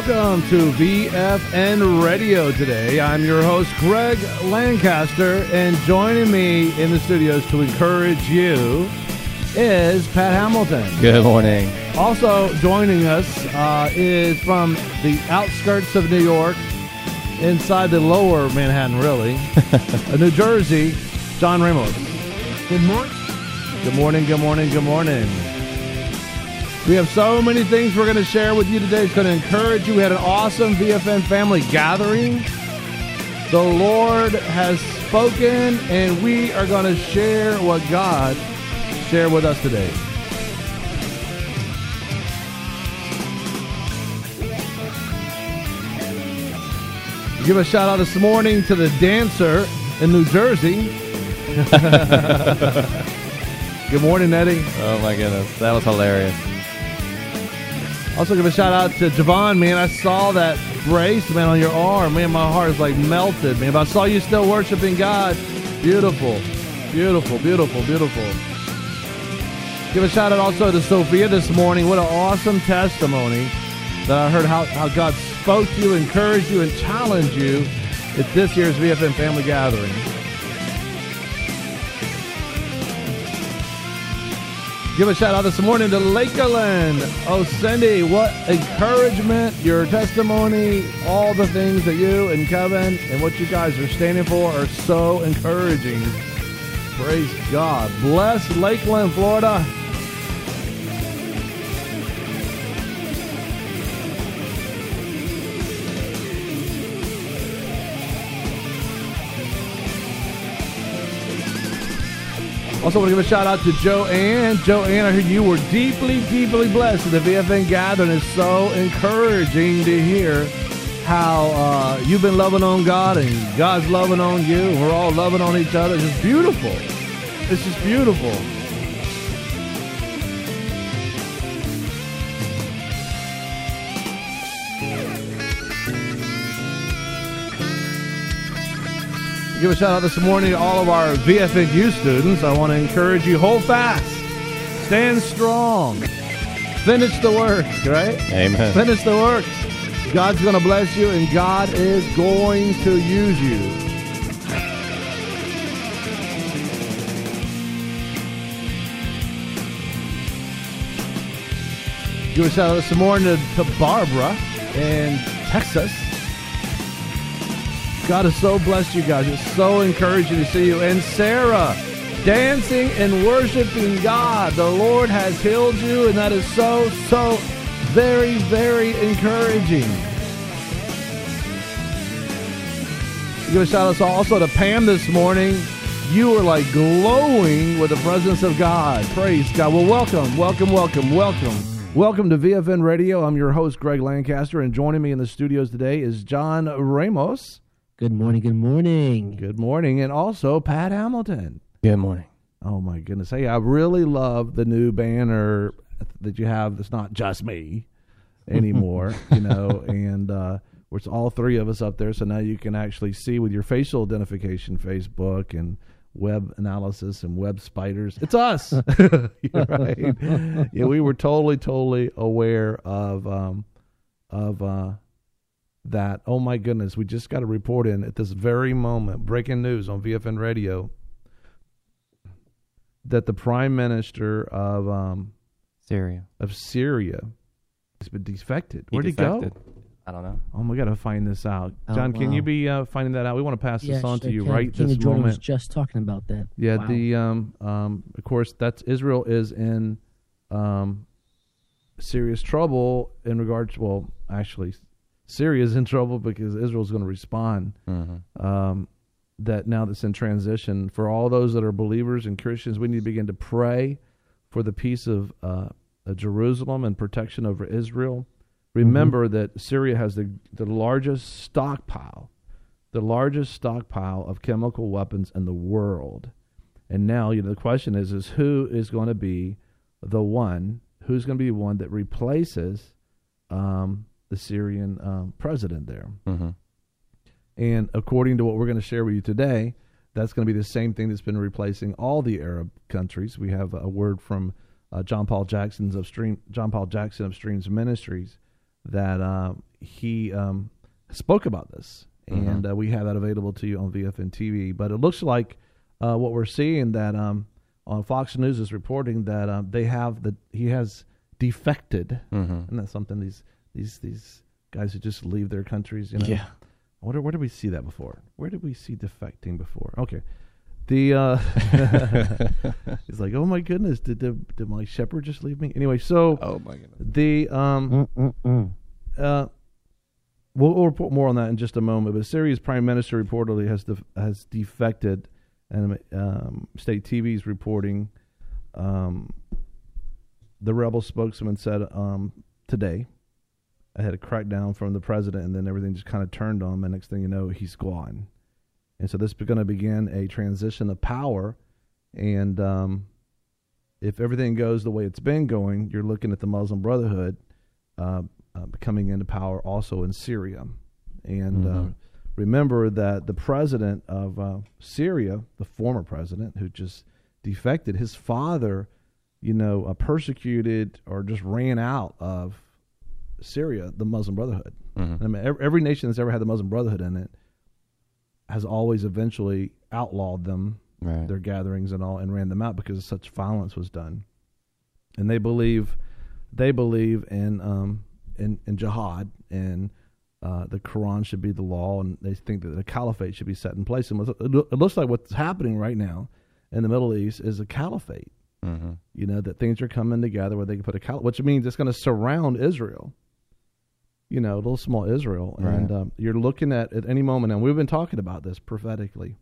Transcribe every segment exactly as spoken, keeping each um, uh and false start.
welcome to V F N Radio today. I'm your host, Greg Lancaster, and joining me in the studios to encourage you is Pat Hamilton. Good morning. Also joining us uh, is from the outskirts of New York, inside the lower Manhattan, really, New Jersey, John Ramos. Good morning. Good morning, good morning, good morning. We have so many things we're going to share with you today. It's going to encourage you. We had an awesome V F N family gathering. The Lord has spoken, and we are going to share what God shared with us today. Give a shout out this morning to the dancer in New Jersey. Good morning, Eddie. Oh my goodness, that was hilarious. Also give a shout out to Javon, man. I saw that brace, man, on your arm. Man, my heart is like melted, man. But I saw you still worshiping God. Beautiful, beautiful, beautiful, beautiful. Give a shout out also to Sophia this morning. What an awesome testimony that I heard how, how God spoke to you, encouraged you, and challenged you at this year's V F N Family Gathering. Give a shout out this morning to Lakeland. Oh, Cindy, what encouragement, your testimony, all the things that you and Kevin and what you guys are standing for are so encouraging. Praise God. Bless Lakeland, Florida. Also want to give a shout out to Joanne. Joanne, I heard you were deeply, deeply blessed. The V F N gathering is so encouraging to hear how uh, you've been loving on God and God's loving on you. We're all loving on each other. It's just beautiful. It's just beautiful. Give a shout out this morning to all of our V F N U students. I want to encourage you, hold fast, stand strong, finish the work, right? Amen. Finish the work. God's going to bless you, and God is going to use you. Give a shout out this morning to, to Barbara in Texas. God has so blessed you guys. It's so encouraging to see you. And Sarah, dancing and worshiping God. The Lord has healed you, and that is so, so very, very encouraging. Give a shout out also to Pam this morning. You were like glowing with the presence of God. Praise God. Well, welcome, welcome, welcome, welcome. Welcome to V F N Radio. I'm your host, Greg Lancaster, and joining me in the studios today is John Ramos. Good morning, good morning. Good morning, and also Pat Hamilton. Good morning. Oh, my goodness. Hey, I really love the new banner that you have that's not just me anymore, you know, and uh, it's all three of us up there, so now you can actually see with your facial identification, Facebook and web analysis and web spiders. It's us. You're right. Yeah, we were totally, totally aware of, um, of, uh, that, oh my goodness, we just got a report in at this very moment, breaking news on V F N Radio, that the Prime Minister of um, Syria of Syria has been defected. he Where'd defected. he go? I don't know. Oh, we got to find this out. Oh, John, can wow. you be uh, finding that out? We want to pass this Yes, on to I you can. right King this of Jordan moment. was just talking about that. Yeah, Wow. the um, um, of course, that's Israel is in um, serious trouble in regards to, well, actually, Syria is in trouble because Israel's going to respond. Mm-hmm. Um, that now that's in transition, for all those that are believers and Christians, we need to begin to pray for the peace of uh, Jerusalem and protection over Israel. Remember mm-hmm. that Syria has the, the largest stockpile, the largest stockpile of chemical weapons in the world. And now, you know, the question is, is who is going to be the one, who's going to be the one that replaces um, the Syrian um, president there? Mm-hmm. And according to what we're going to share with you today, that's going to be the same thing that's been replacing all the Arab countries. We have a word from uh, John Paul Jackson's of Stream, John Paul Jackson of Streams Ministries that um, he um, spoke about this, Mhm. and uh, we have that available to you on V F N T V. But it looks like uh, what we're seeing that um, on Fox News is reporting that um, they have the he has defected, Mhm. and that's something these these these guys who just leave their countries. You know, Yeah. where where did we see that before? Where did we see defecting before? Okay. The uh, he's like, oh my goodness, did the, did my shepherd just leave me? Anyway, so Oh my goodness. the um Mm-mm-mm. uh we'll, we'll report more on that in just a moment. But Syria's prime minister reportedly has def- has defected, and um, state T V is reporting. Um, the rebel spokesman said um today, I had a crackdown from the president, and then everything just kind of turned on him. And next thing you know, he's gone. And so this is going to begin a transition of power. And um, if everything goes the way it's been going, you're looking at the Muslim Brotherhood uh, uh, coming into power also in Syria. And Mhm. uh, remember that the president of uh, Syria, the former president who just defected, his father, you know, uh, persecuted or just ran out of Syria, the Muslim Brotherhood. Mhm. I mean, every, every nation that's ever had the Muslim Brotherhood in it has always eventually outlawed them, Right. their gatherings and all, and ran them out because such violence was done. And they believe, they believe in um, in, in jihad, and uh, the Quran should be the law, and they think that the caliphate should be set in place. And it looks like what's happening right now in the Middle East is a caliphate. Mhm. You know, that things are coming together where they can put a caliphate, which means it's going to surround Israel. You know, little small Israel. Right. And um, you're looking at, at any moment, and we've been talking about this prophetically,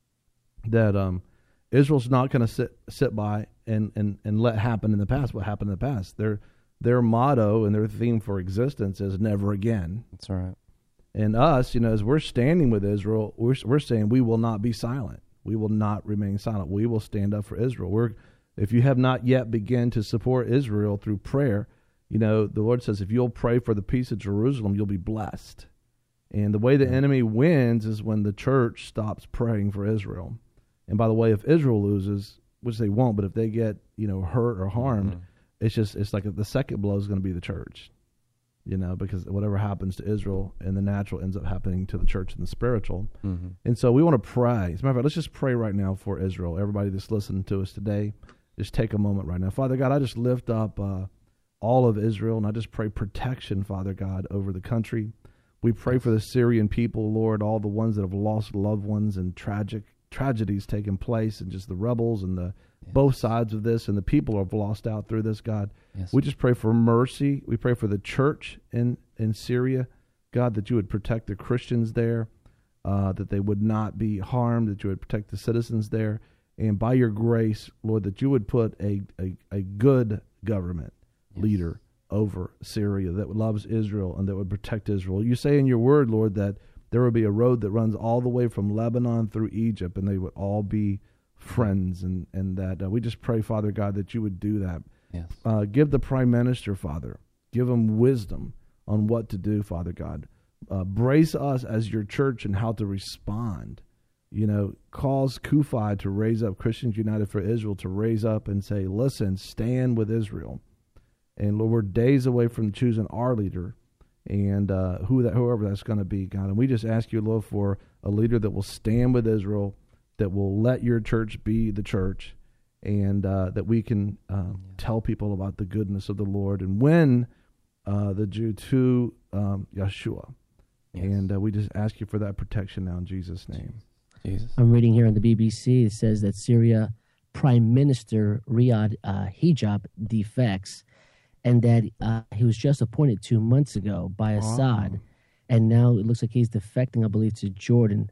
that um, Israel's not going to sit sit by and, and, and let happen in the past what happened in the past. Their their motto and their theme for existence is never again. That's right. And us, you know, as we're standing with Israel, we're we're saying we will not be silent. We will not remain silent. We will stand up for Israel. We're if you have not yet begun to support Israel through prayer, you know, the Lord says if you'll pray for the peace of Jerusalem, you'll be blessed. And the way the enemy wins is when the church stops praying for Israel. And by the way, if Israel loses, which they won't, but if they get, you know, hurt or harmed, Mhm. it's just it's like the second blow is going to be the church. You know, because whatever happens to Israel in the natural ends up happening to the church in the spiritual. Mhm. And so we want to pray. As a matter of fact, let's just pray right now for Israel. Everybody that's listening to us today, just take a moment right now. Father God, I just lift up uh, all of Israel, and I just pray protection, Father God, over the country. We pray for the Syrian people, Lord, all the ones that have lost loved ones and tragic tragedies taking place, and just the rebels and the Yes. both sides of this, and the people have lost out through this, God. Yes. We just pray for mercy. We pray for the church in, in Syria, God, that you would protect the Christians there, uh, that they would not be harmed, that you would protect the citizens there. And by your grace, Lord, that you would put a, a, a good government Yes. leader over Syria that loves Israel and that would protect Israel. You say in your word, Lord, that there would be a road that runs all the way from Lebanon through Egypt, and they would all be friends, and, and that uh, we just pray, Father God, that you would do that. Yes. Uh, give the prime minister, Father, give him wisdom on what to do, Father God. Uh, brace us as your church and how to respond. You know, cause Kufi to raise up, Christians United for Israel to raise up and say, listen, stand with Israel. And Lord, we're days away from choosing our leader, and uh, who that, whoever that's going to be, God. And we just ask you, Lord, for a leader that will stand with Israel, that will let your church be the church, and uh, that we can uh, Yeah. tell people about the goodness of the Lord and win uh, the Jew to um, Yeshua. Yes. And uh, we just ask you for that protection now in Jesus' name. Jesus. I'm reading here on the B B C. It says that Syria Prime Minister Riyad uh, Hijab defects, and that uh, he was just appointed two months ago by Assad, Oh. and now it looks like he's defecting, I believe, to Jordan.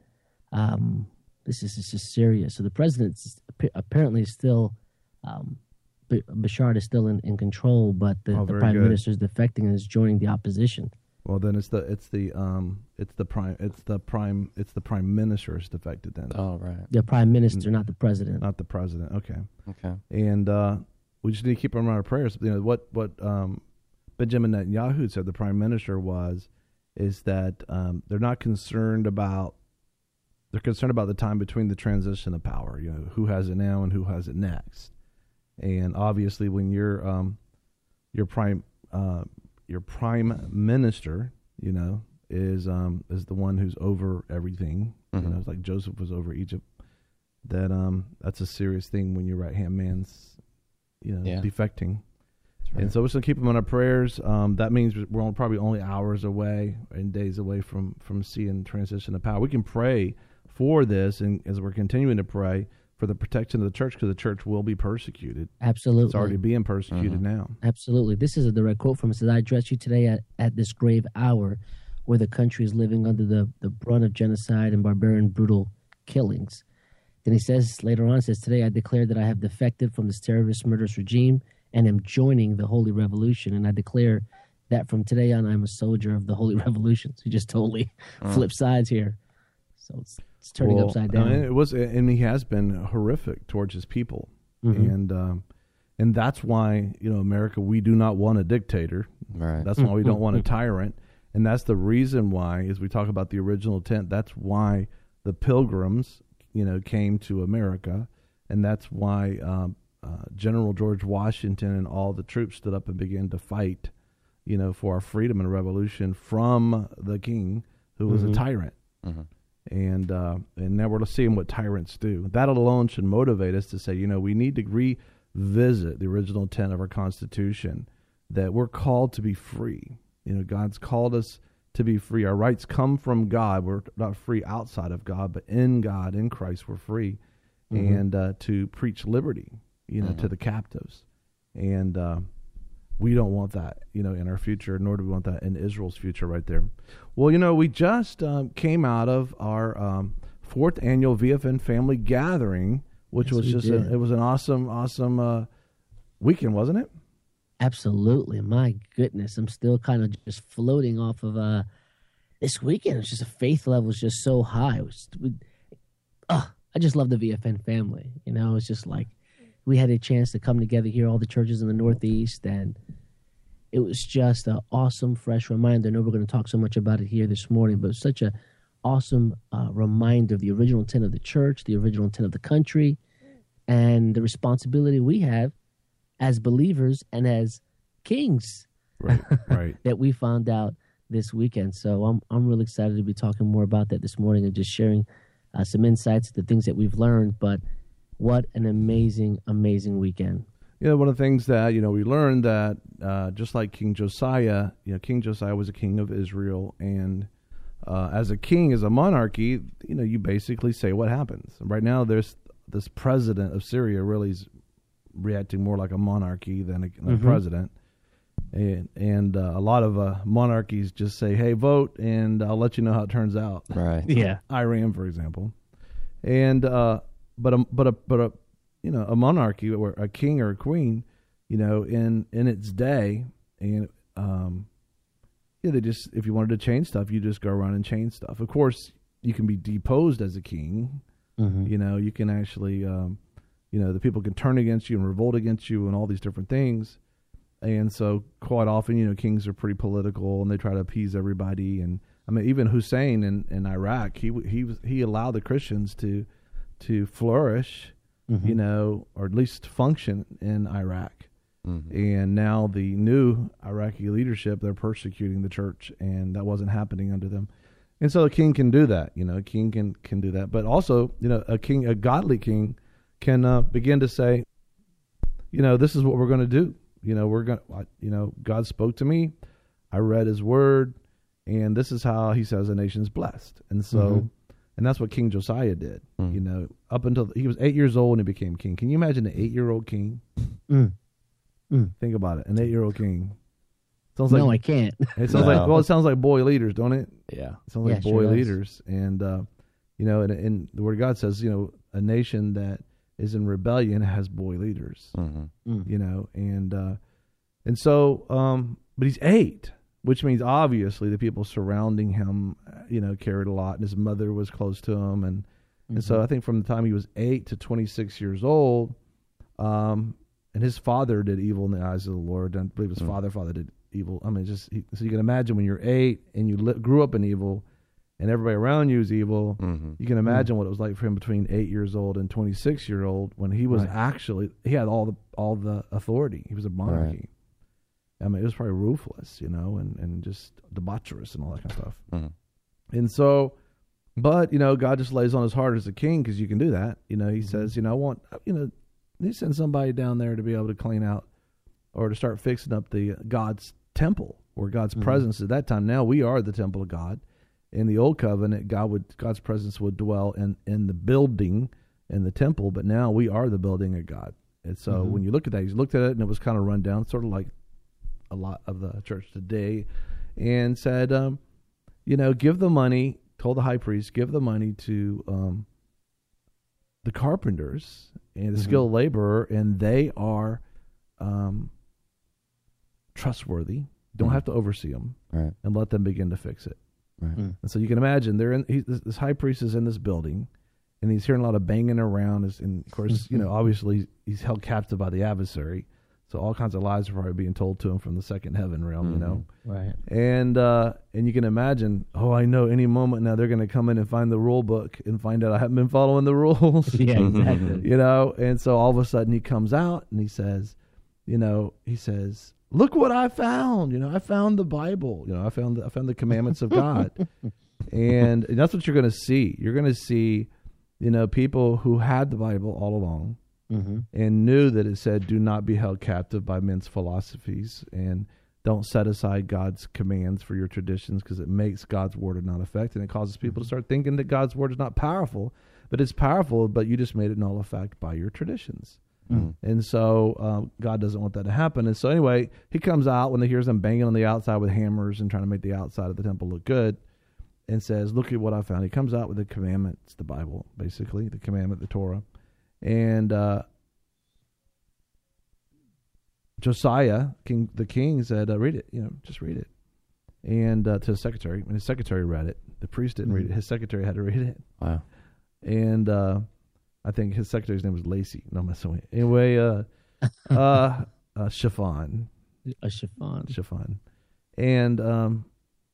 Um, this is this is serious. So the president apparently is still, um, B- Bashar is still in, in control, but the, Oh, the very prime good. minister is defecting and is joining the opposition. Well, then it's the it's the um it's the prime it's the prime it's the prime minister is defected then, Oh, right. The prime minister, not the president. not the president. Okay. Okay. And uh, we just need to keep them in our prayers. You know what what um, Benjamin Netanyahu said, the prime minister, was is that um, they're not concerned about they're concerned about the time between the transition of power. You know, who has it now and who has it next. And obviously, when you're um, your prime uh, your prime minister, you know, is um, is the one who's over everything. Mm-hmm. You know, it's like Joseph was over Egypt. That um, that's a serious thing when your right hand man's, you know, Yeah. defecting. Right. And so we're just gonna keep them in our prayers. Um, that means we're only, probably only hours away and days away from from seeing transition of power. We can pray for this, and as we're continuing to pray for the protection of the church, because the church will be persecuted. Absolutely. It's already being persecuted Mhm. now. Absolutely. This is a direct quote from it. It says, I address you today at, at this grave hour where the country is living under the, the brunt of genocide and barbarian brutal killings. Then he says later on, it says, today I declare that I have defected from this terrorist murderous regime and am joining the Holy Revolution. And I declare that from today on, I'm a soldier of the Holy Revolution. So he just totally Mm. flip sides here. So it's, it's turning Well, upside I down. mean, it was, and he has been horrific towards his people, Mhm. and um, and that's why, you know, America, we do not want a dictator. Right. That's why we don't want a tyrant, and that's the reason why, as we talk about the original intent, that's why the Pilgrims, you know, came to America, and that's why um, uh, General George Washington and all the troops stood up and began to fight, you know, for our freedom and revolution from the king, who was Mhm. a tyrant. Mhm. And uh, and now we're seeing what tyrants do. That alone should motivate us to say, you know, we need to revisit the original intent of our Constitution, that we're called to be free. You know, God's called us to be free. Our rights come from God. We're not free outside of God, but in God, in Christ, we're free. Mhm. And uh, to preach liberty, you know, Mhm. to the captives. And uh, we don't want that, you know, in our future, nor do we want that in Israel's future right there. Well, you know, we just um, came out of our um, fourth annual V F N family gathering, which Yes, was we just, did. a, it was an awesome, awesome uh, weekend, wasn't it? Absolutely. My goodness. I'm still kind of just floating off of uh this weekend. It's just a faith level is just so high. It was, we, uh, I just love the V F N family. You know, it's just like we had a chance to come together here, all the churches in the Northeast, and it was just an awesome, fresh reminder. I know we're going to talk so much about it here this morning, but it's such a awesome uh, reminder of the original intent of the church, the original intent of the country, and the responsibility we have as believers and as kings Right, right. that we found out this weekend. So I'm I'm really excited to be talking more about that this morning and just sharing uh, some insights, the things that we've learned. But what an amazing, amazing weekend. You know, one of the things that, you know, we learned that uh, just like King Josiah, you know, King Josiah was a king of Israel, and uh, as a king, as a monarchy, you know, you basically say what happens. Right now, there's this president of Syria really is reacting more like a monarchy than a, than Mhm. a president. And, and uh, a lot of uh, monarchies just say, hey, vote, and I'll let you know how it turns out. Right. Yeah. Iran, for example. And, uh, but, a, but, a, but a, you know, a monarchy or a king or a queen, you know, in, in its day, and, um, yeah, they just, if you wanted to change stuff, you just go around and change stuff. Of course, you can be deposed as a king. Mhm. You know, you can actually, um, you know, the people can turn against you and revolt against you and all these different things. And so quite often, you know, kings are pretty political and they try to appease everybody. And I mean, even Hussein in, in Iraq, he he was he allowed the Christians to to flourish, Mhm. you know, or at least function in Iraq. Mhm. And now the new Iraqi leadership, they're persecuting the church, and that wasn't happening under them. And so a king can do that, you know, a king can, can do that. But also, you know, a king, a godly king can uh, begin to say, you know, this is what we're going to do. You know, we're going to, you know, God spoke to me. I read his word, and this is how he says a nation's blessed. And so, Mhm. and that's what King Josiah did, Mhm. you know, up until he was eight years old when he became king. Can you imagine an eight-year-old king? Mm. Think about it. An eight-year-old king. Sounds No, I like can't. it sounds No. like well, it sounds like boy leaders, don't it? Yeah. It sounds Yeah, like it boy sure does. leaders, and uh, you know, and, and the Word of God says, you know, a nation that is in rebellion has boy leaders. Mm-hmm. Mm. You know, and uh, and so, um, but he's eight, which means obviously the people surrounding him, uh, you know, cared a lot, and his mother was close to him, and and so I think from the time he was eight to twenty-six years old, um, and his father did evil in the eyes of the Lord. I believe his Mm. father, father did evil. I mean, just he, so you can imagine when you're eight and you li- grew up in evil, and everybody around you is evil. Mm-hmm. You can imagine what it was like for him between eight years old and twenty-six year old when he was Right. actually he had all the all the authority. He was a monarchy, I mean, it was probably ruthless, you know, and, and just debaucherous and all that kind of stuff. Mm-hmm. And so, but, you know, God just lays on his heart as a king because you can do that. You know, he Mm-hmm. says, you know, I want, you know, he sends somebody down there to be able to clean out or to start fixing up the God's temple or God's Mm-hmm. presence at that time. Now we are the temple of God. In the old covenant, God would God's presence would dwell in, in the building, in the temple, but now we are the building of God. And so Mhm. when you look at that, you looked at it and it was kind of run down, sort of like a lot of the church today, and said, um, you know, give the money, told the high priest, give the money to um, the carpenters and the Mhm. skilled laborer, and they are um, trustworthy. Don't Mhm. have to oversee them, Right. and let them begin to fix it. Right. Mm. And so you can imagine they're in. He, this, this high priest is in this building, and he's hearing a lot of banging around. Is and of course, you know, obviously he's held captive by the adversary, so all kinds of lies are probably being told to him from the second heaven realm. You know, Right. and uh, and you can imagine. Oh, I know. Any moment now they're going to come in and find the rule book and find out I haven't been following the rules. Yeah, exactly. You know, and so all of a sudden he comes out and he says, you know, he says, "Look what I found! You know, I found the Bible. You know, I found the, I found the commandments of God." and, and that's what you're going to see. You're going to see, you know, people who had the Bible all along Mm-hmm. and knew that it said, "Do not be held captive by men's philosophies," and don't set aside God's commands for your traditions because it makes God's word of not effect, and it causes people to start thinking that God's word is not powerful, but it's powerful, but you just made it null effect by your traditions. Mm. And so um, God doesn't want that to happen. And so anyway, he comes out when he hears them banging on the outside with hammers and trying to make the outside of the temple look good, and says, "Look at what I found." He comes out with the commandments, the Bible, basically, the commandment, the Torah. And uh, Josiah, king, the king, said, uh, "Read it. You know, just read it." And uh, to his secretary, and his secretary read it. The priest didn't read it. His secretary had to read it. Wow. And uh, I think his secretary's name was Lacey. No, I'm messing with you. Anyway, uh, uh, uh, Chiffon, A chiffon. Chiffon, and um,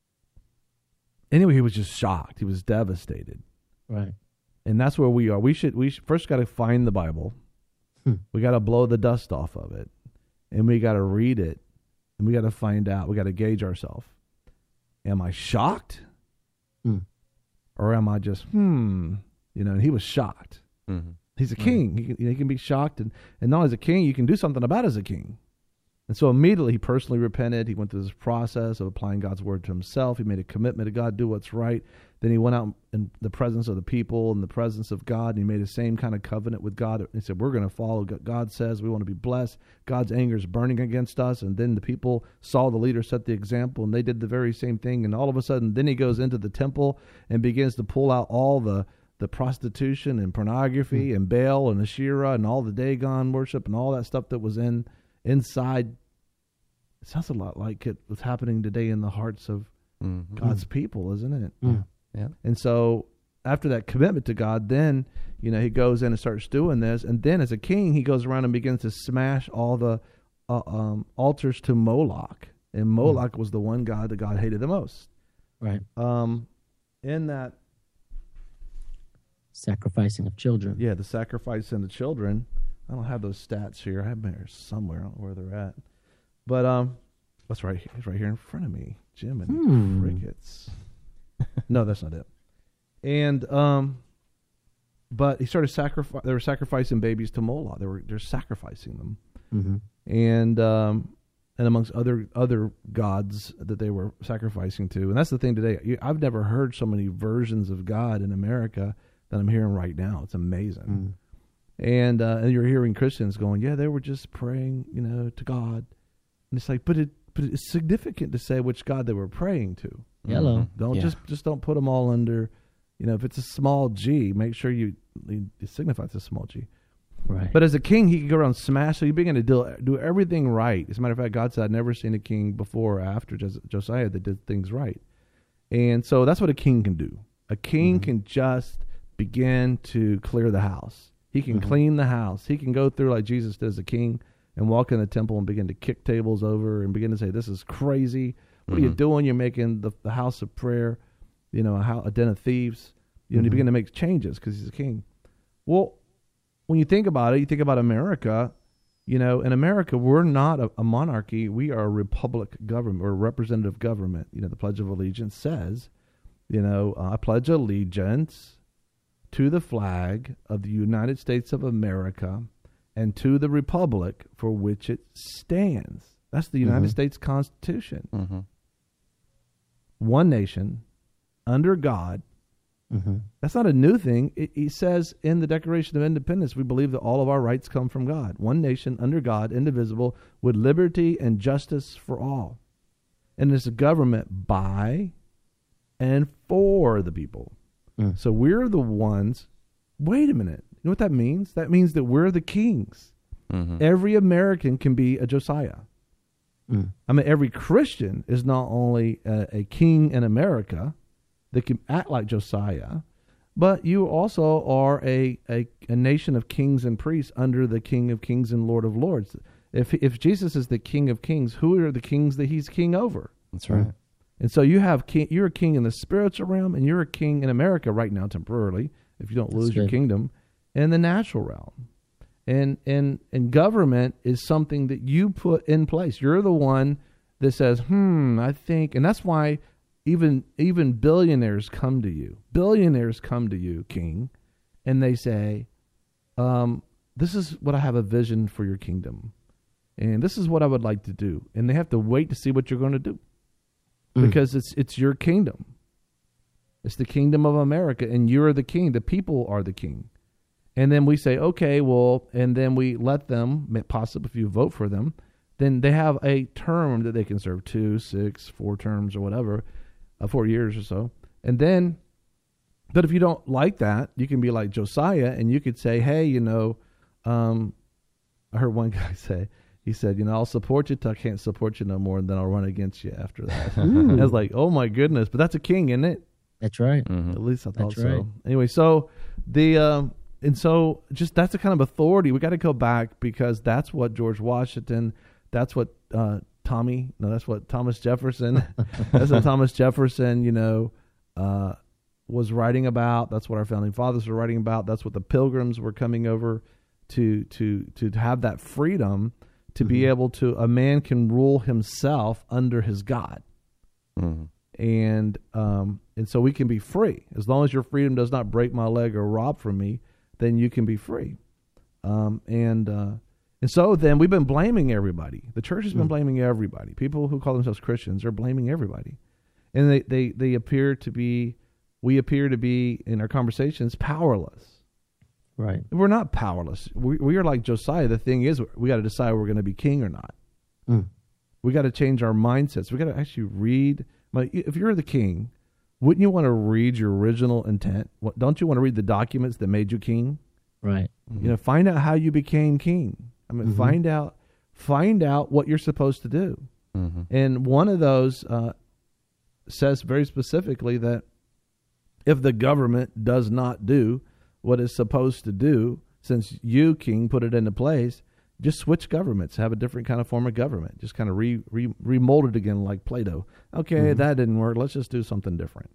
anyway, he was just shocked. He was devastated. Right. And that's where we are. We should we should, first got to find the Bible. Hmm. We got to blow the dust off of it, and we got to read it, and we got to find out. We got to gauge ourselves. Am I shocked, Hmm. or am I just hmm? You know, and he was shocked. Mm-hmm. He's a king. He can, you know, he can be shocked, and and not as a king, you can do something about it as a king. And so immediately he personally repented. He went through this process of applying God's word to himself. He made a commitment to God, do what's right. Then he went out in the presence of the people, in the presence of God, and he made the same kind of covenant with God. He said, "We're going to follow what God says. We want to be blessed. God's anger is burning against us." And then the people saw the leader set the example, and they did the very same thing. And all of a sudden, then he goes into the temple and begins to pull out all the the prostitution and pornography and Baal and Asherah and all the Dagon worship and all that stuff that was in inside. It sounds a lot like it was happening today in the hearts of Mm-hmm. God's people, isn't it? Mm. Yeah. And so after that commitment to God, then, you know, he goes in and starts doing this. And then as a king, he goes around and begins to smash all the uh, um, altars to Moloch. And Moloch was the one god that God hated the most. Right. Um, in that, Sacrificing of children. yeah, the sacrifice and the children. I don't have those stats here. I have them here somewhere. I don't know where they're at. But um, what's right here? It's right here in front of me. Jim and Hmm. crickets. No, that's not it. And um, but he started sacrifice. They were sacrificing babies to Moloch. They were they're sacrificing them, Mm-hmm. and um, and amongst other other gods that they were sacrificing to. And that's the thing today. You- I've never heard so many versions of God in America that I'm hearing right now. It's amazing. Mm. And uh, and you're hearing Christians going, yeah, they were just praying, you know, to God. And it's like, but it but it's significant to say which God they were praying to. Hello. Mm-hmm. Don't Yeah. just just don't put them all under, you know, if it's a small G, make sure you it signifies a small G. Right. But as a king, he could go around and smash. So you begin to do, do everything right. As a matter of fact, God said, "I've never seen a king before or after Jos- Josiah that did things right." And so that's what a king can do. A king Mm-hmm. can just begin to clear the house. He can Mhm. clean the house. He can go through like Jesus did as a king and walk in the temple and begin to kick tables over and begin to say, "This is crazy. What are you Mhm. doing? You're making the, the house of prayer, you know, a, hou- a den of thieves." You know, and he Mhm. begin to make changes because he's a king. Well, when you think about it, you think about America, You know, in America, we're not a, a monarchy. We are a republic government or representative government. You know, the Pledge of Allegiance says, you know, I pledge allegiance to the flag of the United States of America and to the republic for which it stands. That's the United mm-hmm. States Constitution. Mm-hmm. One nation, under God. Mm-hmm. That's not a new thing. It, it says in the Declaration of Independence, we believe that all of our rights come from God. One nation, under God, indivisible, with liberty and justice for all. And it's a government by and for the people. Mm. So we're the ones. Wait a minute. You know what that means? That means that we're the kings. Mm-hmm. Every American can be a Josiah. Mm. I mean, every Christian is not only a, a king in America that can act like Josiah, but you also are a, a, a nation of kings and priests under the King of Kings and Lord of Lords. If if Jesus is the King of Kings, who are the kings that he's king over? That's right. And so you have king, you're a king in the spiritual realm, and you're a king in America right now temporarily, if you don't lose your kingdom, in the natural realm. And and and government is something that you put in place. You're the one that says, hmm, I think, and that's why even even billionaires come to you. Billionaires come to you, King, and they say, um, this is what I have a vision for your kingdom. And this is what I would like to do. And they have to wait to see what you're going to do. Mm. Because it's it's your kingdom. It's the kingdom of America, and you're the king. The people are the king. And then we say, okay, well, and then we let them, possibly if you vote for them, then they have a term that they can serve, two, six, four terms or whatever, uh, four years or so. And then, but if you don't like that, you can be like Josiah, and you could say, hey, you know, um, I heard one guy say, he said, you know, I'll support you till I can't support you no more, and then I'll run against you after that. I was like, oh my goodness, but that's a king, isn't it? That's right. Mm-hmm. At least I thought that's so. Right. Anyway, so the... Um, And so just that's the kind of authority. We got to go back because that's what George Washington, that's what uh, Tommy, no, that's what Thomas Jefferson, that's what Thomas Jefferson, you know, uh, was writing about. That's what our founding fathers were writing about. That's what the Pilgrims were coming over to to to have that freedom to mm-hmm. be able to, a man can rule himself under his God. Mm-hmm. And um, and so we can be free. As long as your freedom does not break my leg or rob from me, then you can be free. Um, and uh, and so then we've been blaming everybody. The church has been mm. blaming everybody. People who call themselves Christians are blaming everybody. And they, they, they appear to be, we appear to be, in our conversations, powerless. Right. We're not powerless. We, we are like Josiah. The thing is, we got to decide we're going to be king or not. Mm. We got to change our mindsets. We got to actually read. Like, if you're the king, wouldn't you want to read your original intent? What, don't you want to read the documents that made you king? Right. Mm-hmm. You know, find out how you became king. I mean, mm-hmm. find out, find out what you're supposed to do. Mm-hmm. And one of those uh, says very specifically that if the government does not do what it's supposed to do, since you, king, put it into place, just switch governments, have a different kind of form of government. Just kind of re, re remold it again like Play-Doh. Okay, mm-hmm. that didn't work. Let's just do something different.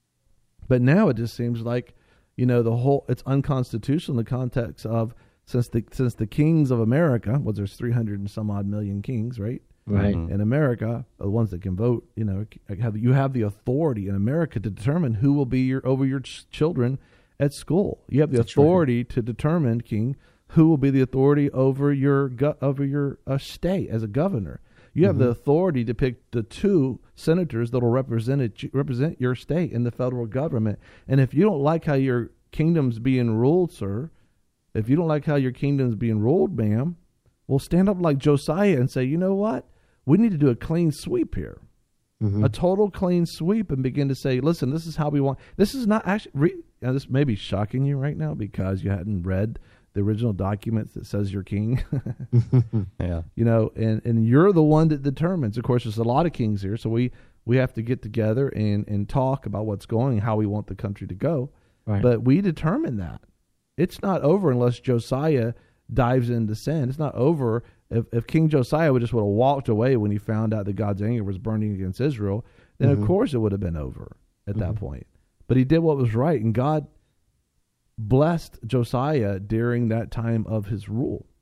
But now it just seems like, you know, the whole, it's unconstitutional in the context of, since the since the kings of America, well, there's three hundred and some odd million kings, right? Right. Mm-hmm. In America, the ones that can vote, you know, have, you have the authority in America to determine who will be your over your ch- children at school. You have the That's authority right. to determine, king, who will be the authority over your go- over your uh, state as a governor. You have mm-hmm. the authority to pick the two senators that will represent it, represent your state in the federal government. And if you don't like how your kingdom's being ruled, sir, if you don't like how your kingdom's being ruled, ma'am, well, stand up like Josiah and say, you know what? We need to do a clean sweep here. Mm-hmm. A total clean sweep, and begin to say, listen, this is how we want. This is not actually, re- now this may be shocking you right now because you hadn't read the original documents that says you're king. Yeah. You know, and, and you're the one that determines. Of course, there's a lot of kings here, so we, we have to get together and, and talk about what's going, how we want the country to go. Right. But we determine that. It's not over unless Josiah dives into sin. It's not over if, if King Josiah would just would have walked away when he found out that God's anger was burning against Israel, then mm-hmm. of course it would have been over at mm-hmm. that point. But he did what was right, and God blessed Josiah during that time of his rule.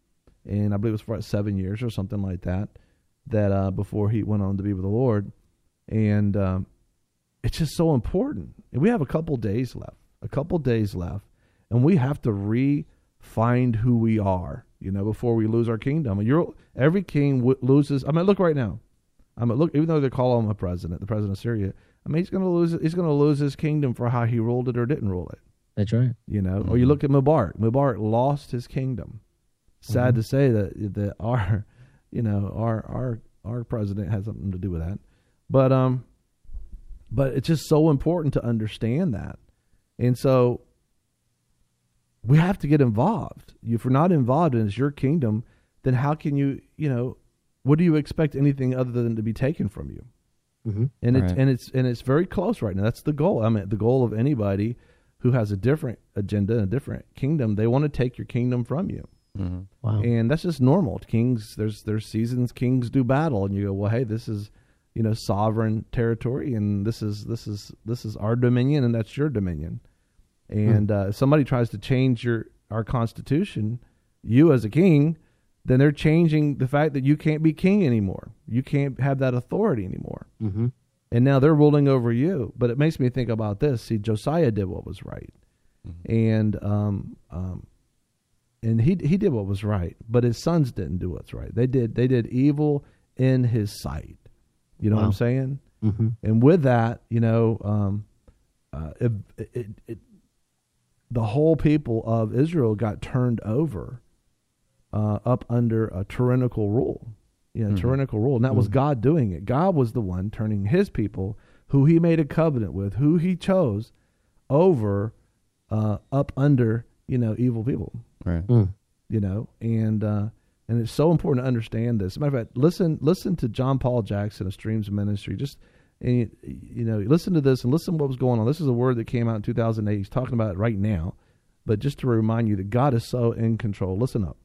and I believe it was for about seven years or something like that. That uh, before he went on to be with the Lord, and um, it's just so important. And we have a couple days left, a couple days left, and we have to re-find who we are, you know, before we lose our kingdom. And you're every king w- loses. I mean, look right now. I mean, look. Even though they call him a president, the president of Syria, I mean, he's going to lose. He's going to lose his kingdom for how he ruled it or didn't rule it. That's right. You know, Mm-hmm. or you look at Mubarak. Mubarak lost his kingdom. Sad Mhm. to say that that our, you know, our our our president has something to do with that, but um, but it's just so important to understand that, and so we have to get involved. If we're not involved and it's your kingdom, then how can you, you know, what do you expect anything other than to be taken from you? Mm-hmm. And it's Right. and it's and it's very close right now. That's the goal. I mean, the goal of anybody who has a different agenda, a different kingdom, they want to take your kingdom from you. Mm-hmm. Wow. And that's just normal. Kings, there's there's seasons. Kings do battle, and you go, well, hey, this is, you know, sovereign territory, and this is this is this is our dominion, and that's your dominion. And uh, if somebody tries to change your our constitution, you as a king, then they're changing the fact that you can't be king anymore. You can't have that authority anymore. Mm-hmm. And now they're ruling over you. But it makes me think about this. See, Josiah did what was right, and um, um, and he he did what was right. But his sons didn't do what's right. They did they did evil in his sight. You know what Wow. I'm saying? Mm-hmm. And with that, you know, um, uh, it, it, it, the whole people of Israel got turned over uh, up under a tyrannical rule. You know, Mhm. tyrannical rule. And that was God doing it. God was the one turning his people, who he made a covenant with, who he chose, over uh, up under, you know, evil people. Right. Mm. You know, and uh, and it's so important to understand this. As a matter of fact, listen listen to John Paul Jackson of Streams of Ministry. Just and you, you know, listen to this and listen to what was going on. This is a word that came out in two thousand eight. He's talking about it right now, but just to remind you that God is so in control. Listen up.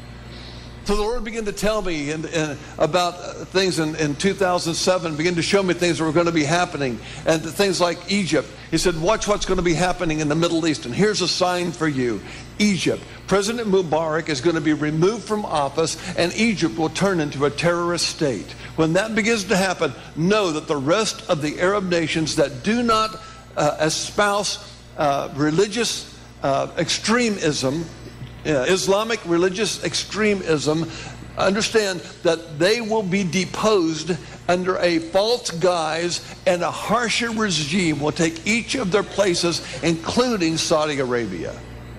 So the Lord began to tell me in, in, about uh, things in, in two thousand seven, began to show me things that were going to be happening, and things like Egypt. He said, watch what's going to be happening in the Middle East, and here's a sign for you. Egypt. President Mubarak is going to be removed from office, and Egypt will turn into a terrorist state. When that begins to happen, know that the rest of the Arab nations that do not uh, espouse uh, religious uh, extremism, Uh, Islamic religious extremism, understand that they will be deposed under a false guise, and a harsher regime will take each of their places, including Saudi Arabia.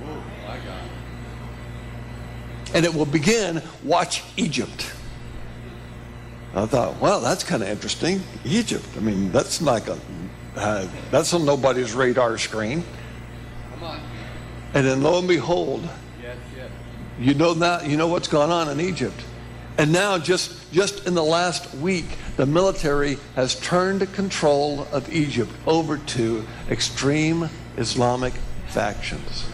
And it will begin, watch Egypt. I thought, well, that's kind of interesting. Egypt. I mean, that's like a, uh, that's on nobody's radar screen. Come on. And then lo and behold, you know that you know what's gone on in Egypt. And now just just in the last week, the military has turned control of Egypt over to extreme Islamic factions.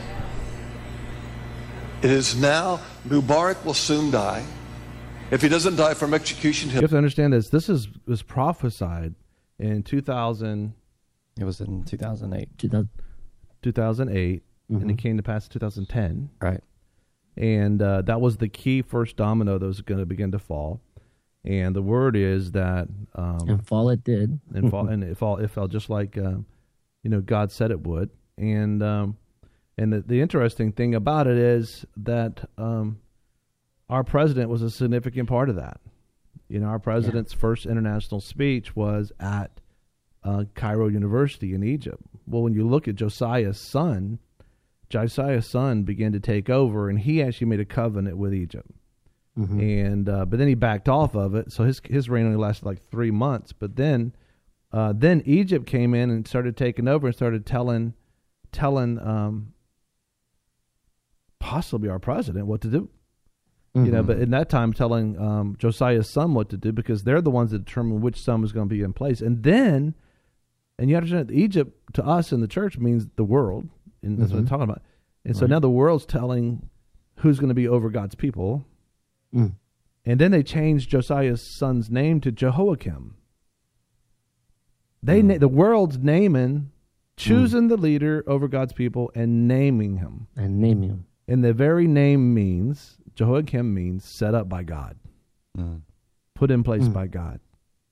It is now, Mubarak will soon die. If he doesn't die from execution, You he'll have to understand this. This is was prophesied in two thousand, It was in two thousand eight. To the- two thousand eight, and Mhm. it came to pass in two thousand ten. Right. And uh, that was the key first domino that was going to begin to fall. And the word is that um, and fall it did. and fall and it fall it fell just like uh, you know God said it would. And um, and the, the interesting thing about it is that um, our president was a significant part of that. You know, our president's first international speech was at uh, Cairo University in Egypt. Well, when you look at Josiah's son, Josiah's son began to take over, and he actually made a covenant with Egypt. Mhm. And uh, but then he backed off of it, so his his reign only lasted like three months. But then, uh, then Egypt came in and started taking over and started telling, telling, um, possibly our president what to do. You know, Mhm. but in that time, telling um, Josiah's son what to do, because they're the ones that determine which son was going to be in place. And then, and you understand, that Egypt to us in the church means the world, and that's what I'm Mhm. talking about. And so Right. now the world's telling who's going to be over God's people. Mm. And then they changed Josiah's son's name to Jehoiakim. They Mm. na- the world's naming, choosing the leader over God's people and naming him. And name him. And the very name means Jehoiakim means set up by God, Mm. put in place Mm. by God.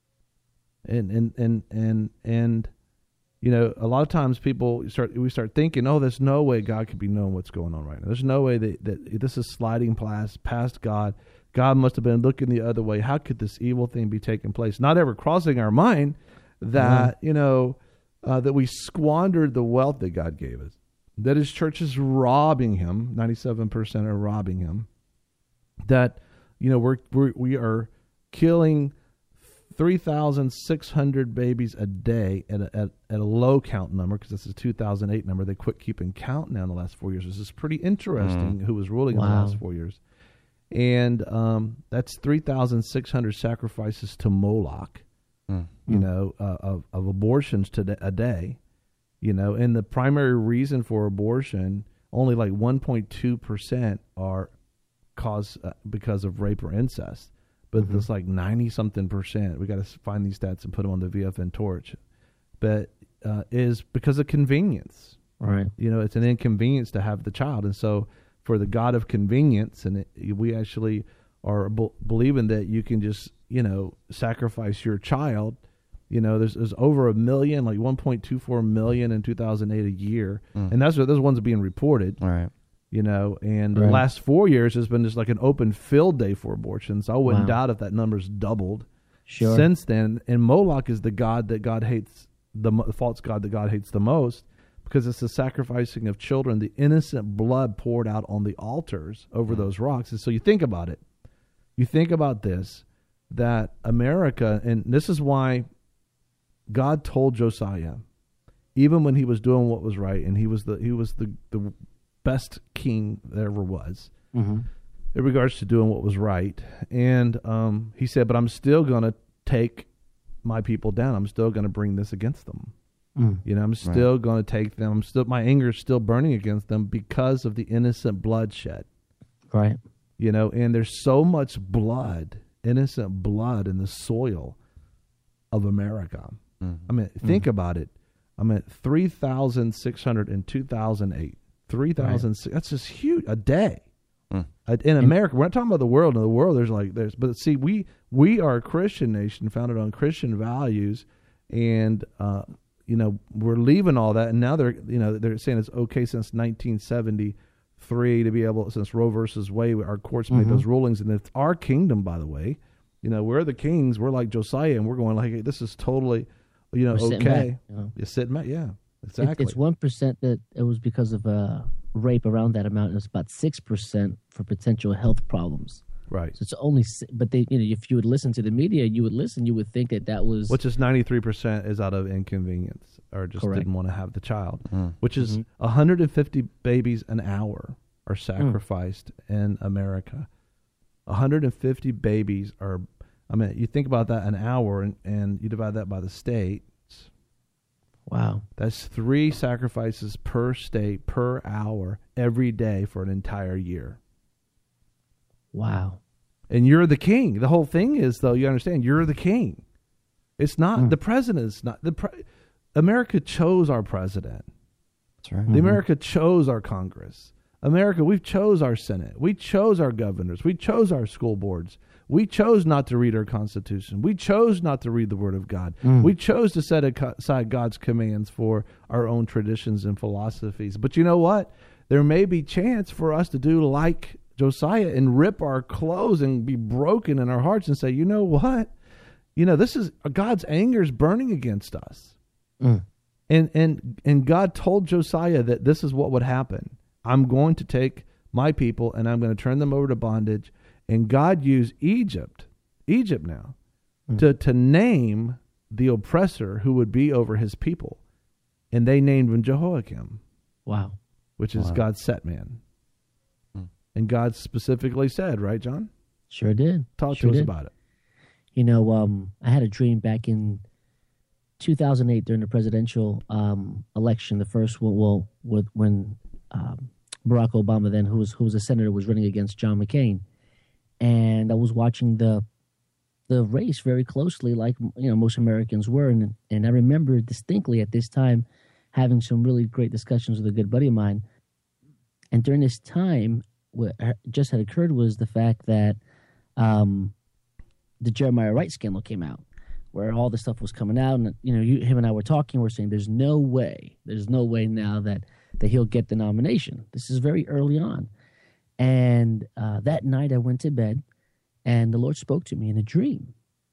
And, and, and, and, and, you know, a lot of times people start, we start thinking, oh, there's no way God could be knowing what's going on right now. There's no way that, that this is sliding past, past God. God must have been looking the other way. How could this evil thing be taking place? Not ever crossing our mind that, you know, uh, that we squandered the wealth that God gave us, that his church is robbing him. ninety-seven percent are robbing him. That, you know, we're, we're we are killing three thousand six hundred babies a day at a, at, at a low count number, because this is a two thousand eight number. They quit keeping count now in the last four years. This is pretty interesting. Mm. Who was ruling Wow. in the last four years, and um, that's three thousand six hundred sacrifices to Moloch. Mm. You know, uh, of of abortions to a day. You know, and the primary reason for abortion, only like one point two percent are caused uh, because of rape or incest. But mm-hmm. it's like ninety something percent. We got to find these stats and put them on the V F N torch. But uh, is because of convenience. Right. You know, it's an inconvenience to have the child. And so for the God of convenience, and it, we actually are b- believing that you can just, you know, sacrifice your child. You know, there's, there's over a million, like one point two four million in two thousand eight a year. Mm. And that's what those ones are being reported. Right. You know, and right. the last four years has been just like an open field day for abortions. I wouldn't wow. doubt if that number's doubled sure. since then. And Moloch is the god that God hates, the false god that God hates the most, because it's the sacrificing of children, the innocent blood poured out on the altars over mm. those rocks. And so you think about it. You think about this, that America, and this is why God told Josiah, even when he was doing what was right, and he was the he was the the best king there ever was, mm-hmm. in regards to doing what was right. And um, he said, but I'm still going to take my people down. I'm still going to bring this against them. Mm. You know, I'm still right. going to take them. I'm still, my anger is still burning against them because of the innocent bloodshed. Right. You know, and there's so much blood, innocent blood in the soil of America. Mm. I mean, think mm. about it. I'm at three thousand six hundred in two thousand eight. three thousand, right. That's just huge, a day. Mm. In America, we're not talking about the world. In the world, there's like, there's, but see, we, we are a Christian nation founded on Christian values, and, uh, you know, we're leaving all that, and now they're, you know, they're saying it's okay since nineteen seventy-three to be able, since Roe versus Wade, our courts mm-hmm. made those rulings, and it's our kingdom, by the way. You know, we're the kings, we're like Josiah, and we're going like, hey, this is totally, you know, we're okay. Back, you know? You're sitting back, yeah. Exactly. It, it's one percent that it was because of uh, rape around that amount. It's about six percent for potential health problems. Right. So it's only, but they, you know, if you would listen to the media, you would listen, you would think that that was, which is ninety-three percent is out of inconvenience or just correct. Didn't want to have the child, mm. which is mm-hmm. one hundred fifty babies an hour are sacrificed mm. in America. one hundred fifty babies are, I mean, you think about that an hour and, and you divide that by the state. Wow. That's three sacrifices per state, per hour, every day for an entire year. Wow. And you're the king. The whole thing is, though, you understand, you're the king. It's not, mm. the president is not, the pre, America chose our president. That's right. The mm-hmm. America chose our Congress. America, we chose our Senate. We chose our governors. We chose our school boards. We chose not to read our Constitution. We chose not to read the Word of God. Mm. We chose to set aside God's commands for our own traditions and philosophies. But you know what? There may be chance for us to do like Josiah and rip our clothes and be broken in our hearts and say, you know what? You know, this is God's anger is burning against us. Mm. And and and God told Josiah that this is what would happen. I'm going to take my people and I'm going to turn them over to bondage. And God used Egypt, Egypt now, mm. to, to name the oppressor who would be over his people. And they named him Jehoiakim. Wow. Which is wow. God's set man. Mm. And God specifically said, right, John? Sure did. Talk sure to us did. about it. You know, um, I had a dream back in two thousand eight during the presidential um, election, the first one, well, with, when um, Barack Obama, then, who was, who was a senator, was running against John McCain. And I was watching the the race very closely, like, you know, most Americans were. And, and I remember distinctly at this time having some really great discussions with a good buddy of mine. And during this time, what just had occurred was the fact that um, the Jeremiah Wright scandal came out, where all this stuff was coming out, and you know, you, him and I were talking. We're saying, "There's no way, there's no way now that that he'll get the nomination." This is very early on, and uh, that night I went to bed, and the Lord spoke to me in a dream.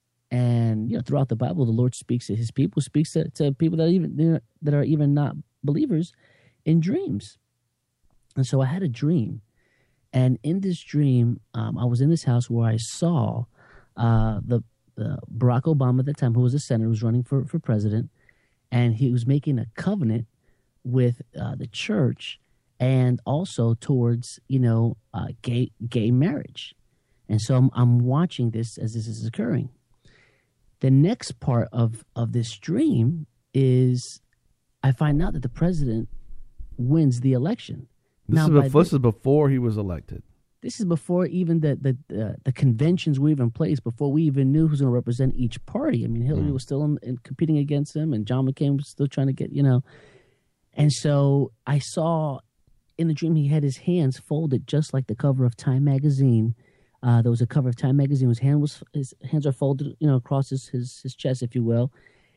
And you know, throughout the Bible, the Lord speaks to His people, speaks to, to people that are even you know, that are even not believers in dreams. And so I had a dream, and in this dream, um, I was in this house where I saw uh, the, the Barack Obama at the time, who was a senator, was running for, for president, and he was making a covenant with uh, the church and also towards you know uh, gay gay marriage. And so I'm, I'm watching this as this is occurring. The next part of, of this dream is I find out that the president wins the election. This, now, is, before, this, this is before he was elected. This is before even the the, uh, the conventions were even placed, before we even knew who's going to represent each party. I mean, Hillary mm. was still in, in competing against him, and John McCain was still trying to get, you know. And so I saw in the dream he had his hands folded just like the cover of Time magazine. Uh, there was a cover of Time magazine. His hand was his hands are folded, you know, across his, his, his chest, if you will.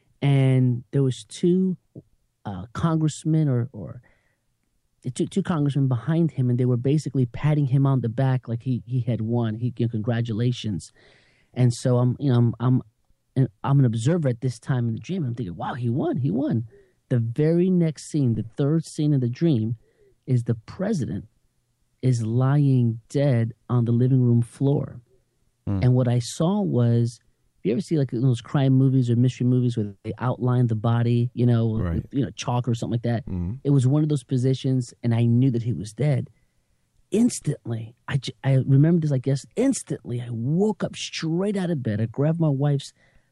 And there was two uh, congressmen or or two two congressmen behind him, and they were basically patting him on the back like he he had won. He you know, congratulations. And so I'm you know I'm I'm I'm an observer at this time in the dream. I'm thinking, wow, he won, he won. The very next scene, the third scene of the dream, is the president is lying dead on the living room floor. Mm. And what I saw was, if you ever see like those crime movies or mystery movies where they outline the body, you know, right. with, you know, chalk or something like that, mm. it was one of those positions, and I knew that he was dead. Instantly, I, I remember this, I guess, instantly, I woke up straight out of bed. I grabbed my wife's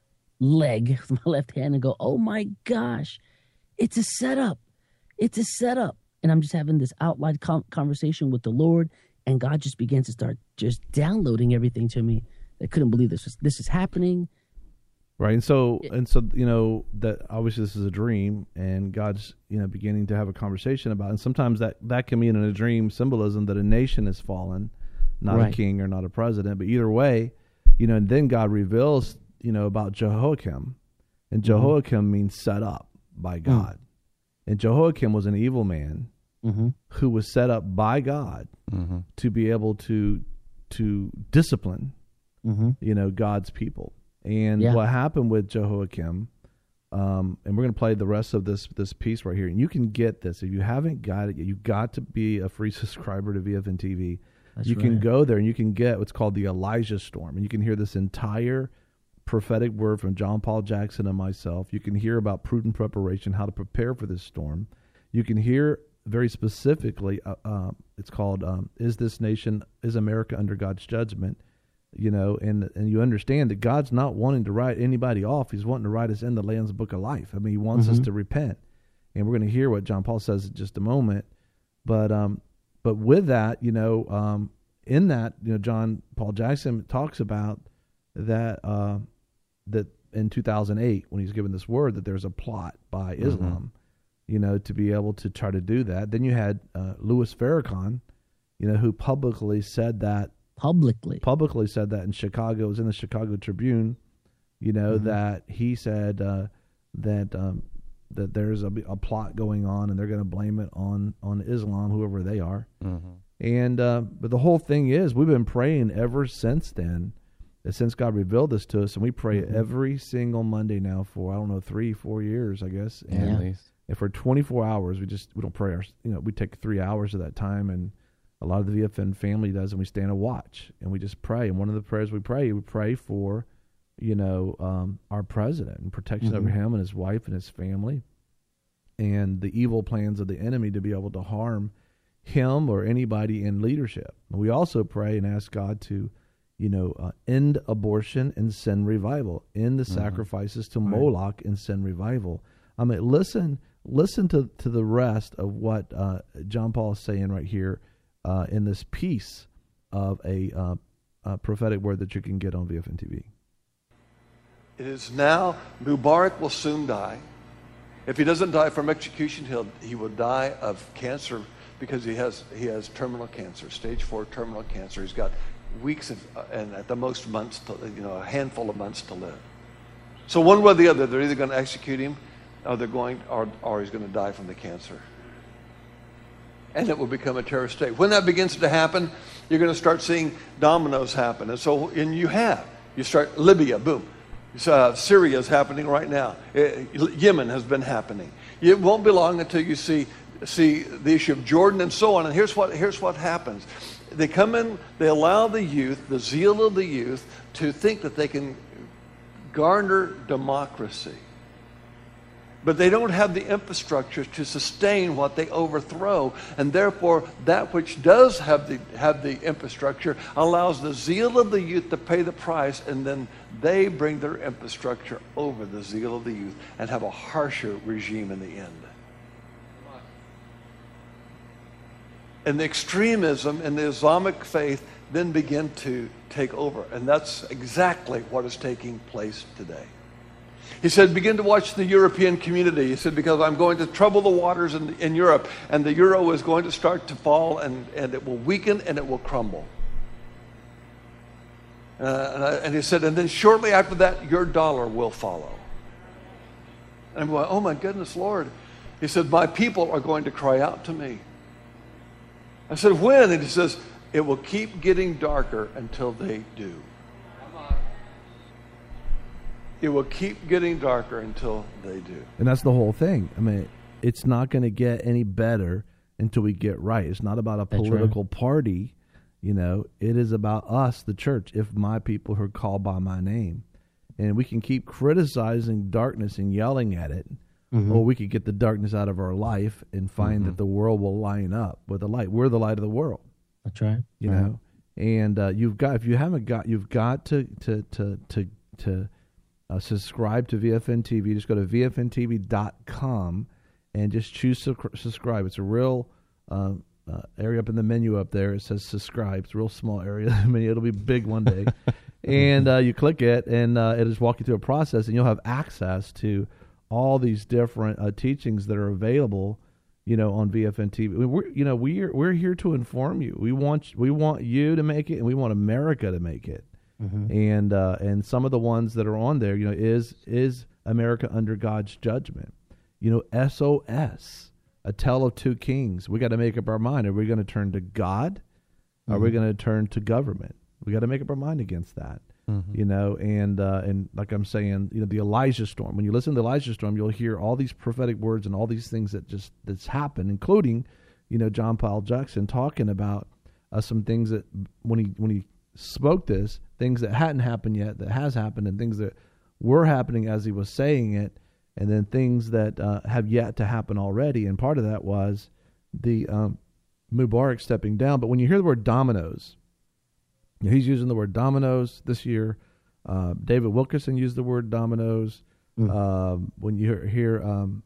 leg with my left hand and go, oh my gosh, it's a setup. It's a setup. And I'm just having this out loud conversation with the Lord, and God just began to start just downloading everything to me. I couldn't believe this was this is happening. Right, and so and so you know that obviously this is a dream, and God's you know beginning to have a conversation about it. And sometimes that that can mean in a dream symbolism that a nation has fallen, not right. a king or not a president, but either way, you know. And then God reveals you know about Jehoiakim, and Jehoiakim mm-hmm. means set up by God, mm. and Jehoiakim was an evil man. Mm-hmm. Who was set up by God mm-hmm. to be able to to discipline, mm-hmm. you know, God's people. And yeah. what happened with Jehoiakim, um, and we're going to play the rest of this this piece right here. And you can get this if you haven't got it yet. You've got to be a free subscriber to V F N T V. That's you right. can go there and you can get what's called the Elijah Storm, and you can hear this entire prophetic word from John Paul Jackson and myself. You can hear about prudent preparation, how to prepare for this storm. You can hear very specifically, uh, uh, it's called um, "Is This Nation, Is America Under God's Judgment?" You know, and and you understand that God's not wanting to write anybody off; He's wanting to write us in the Lamb's Book of Life. I mean, He wants mm-hmm. us to repent, and we're going to hear what John Paul says in just a moment. But um, but with that, you know, um, in that, you know, John Paul Jackson talks about that uh, that in two thousand eight when he's given this word that there's a plot by Islam. Mm-hmm. You know, to be able to try to do that. Then you had uh, Louis Farrakhan, you know, who publicly said that. Publicly. Publicly said that in Chicago. It was in the Chicago Tribune, you know, mm-hmm. that he said uh, that um, that there's a, a plot going on and they're going to blame it on, on Islam, whoever they are. Mm-hmm. And uh, but the whole thing is, we've been praying ever since then, since God revealed this to us, and we pray mm-hmm. every single Monday now for, I don't know, three, four years, I guess. And, yeah, at least. And for twenty-four hours, we just we don't pray. Our, you know, we take three hours of that time, and a lot of the V F N family does, and we stand and watch, and we just pray. And one of the prayers we pray, we pray for, you know, um, our president and protection mm-hmm. over him and his wife and his family, and the evil plans of the enemy to be able to harm him or anybody in leadership. We also pray and ask God to, you know, uh, end abortion and send revival, end the mm-hmm. sacrifices to right. Moloch and send revival. I mean, listen. Listen to, to the rest of what uh, John Paul is saying right here uh, in this piece of a, uh, a prophetic word that you can get on V F N T V. It is now, Mubarak will soon die. If he doesn't die from execution, he'll, he will die of cancer because he has he has terminal cancer, stage four terminal cancer. He's got weeks of, uh, and at the most months, to, you know, a handful of months to live. So one way or the other, they're either going to execute him, or they're going, or, or he's going to die from the cancer. And it will become a terrorist state. When that begins to happen, you're going to start seeing dominoes happen. And so, and you have. You start, Libya, boom. Uh, Syria is happening right now. Uh, Yemen has been happening. It won't be long until you see see the issue of Jordan and so on. And here's what here's what happens. They come in, they allow the youth, the zeal of the youth, to think that they can garner democracy. But they don't have the infrastructure to sustain what they overthrow, and therefore that which does have the have the infrastructure allows the zeal of the youth to pay the price, and then they bring their infrastructure over the zeal of the youth and have a harsher regime in the end. And the extremism in the Islamic faith then begin to take over, and that's exactly what is taking place today. He said, begin to watch the European community. He said, because I'm going to trouble the waters in, in Europe, and the euro is going to start to fall, and, and it will weaken and it will crumble. Uh, and, I, and he said, and then shortly after that, your dollar will follow. And I'm going, oh my goodness, Lord. He said, my people are going to cry out to me. I said, when? And he says, it will keep getting darker until they do. It will keep getting darker until they do. And that's the whole thing. I mean, it's not going to get any better until we get right. It's not about a That's political right. party. You know, it is about us, the church, if my people who are called by my name. And we can keep criticizing darkness and yelling at it, mm-hmm. or we could get the darkness out of our life and find mm-hmm. that the world will line up with the light. We're the light of the world. That's right. You right. know, and uh, you've got, if you haven't got, you've got to, to, to, to, to, Uh, subscribe to V F N T V. Just go to V F N T V dot com and just choose su- subscribe. It's a real uh, uh, area up in the menu up there. It says subscribe. It's a real small area. I mean, it'll be big one day. and uh, you click it, and uh, it'll just walk you through a process, and you'll have access to all these different uh, teachings that are available, you know, on V F N T V. I mean, we're, you know, we're we're here to inform you. We want we want you to make it, and we want America to make it. Mm-hmm. And uh, and some of the ones that are on there, you know, is is America under God's judgment? You know, S O S, a tale of two kings. We got to make up our mind. Are we going to turn to God? Mm-hmm. Are we going to turn to government? We got to make up our mind against that. Mm-hmm. You know, and uh, and like I'm saying, you know, the Elijah storm. When you listen to the Elijah storm, you'll hear all these prophetic words and all these things that just that's happened, including, you know, John Paul Jackson talking about uh, some things that when he when he spoke this, things that hadn't happened yet, that has happened, and things that were happening as he was saying it, and then things that uh, have yet to happen already. And part of that was the um, Mubarak stepping down. But when you hear the word dominoes, you know, he's using the word dominoes this year. Uh, David Wilkerson used the word dominoes. Mm. Um, when you hear, hear um,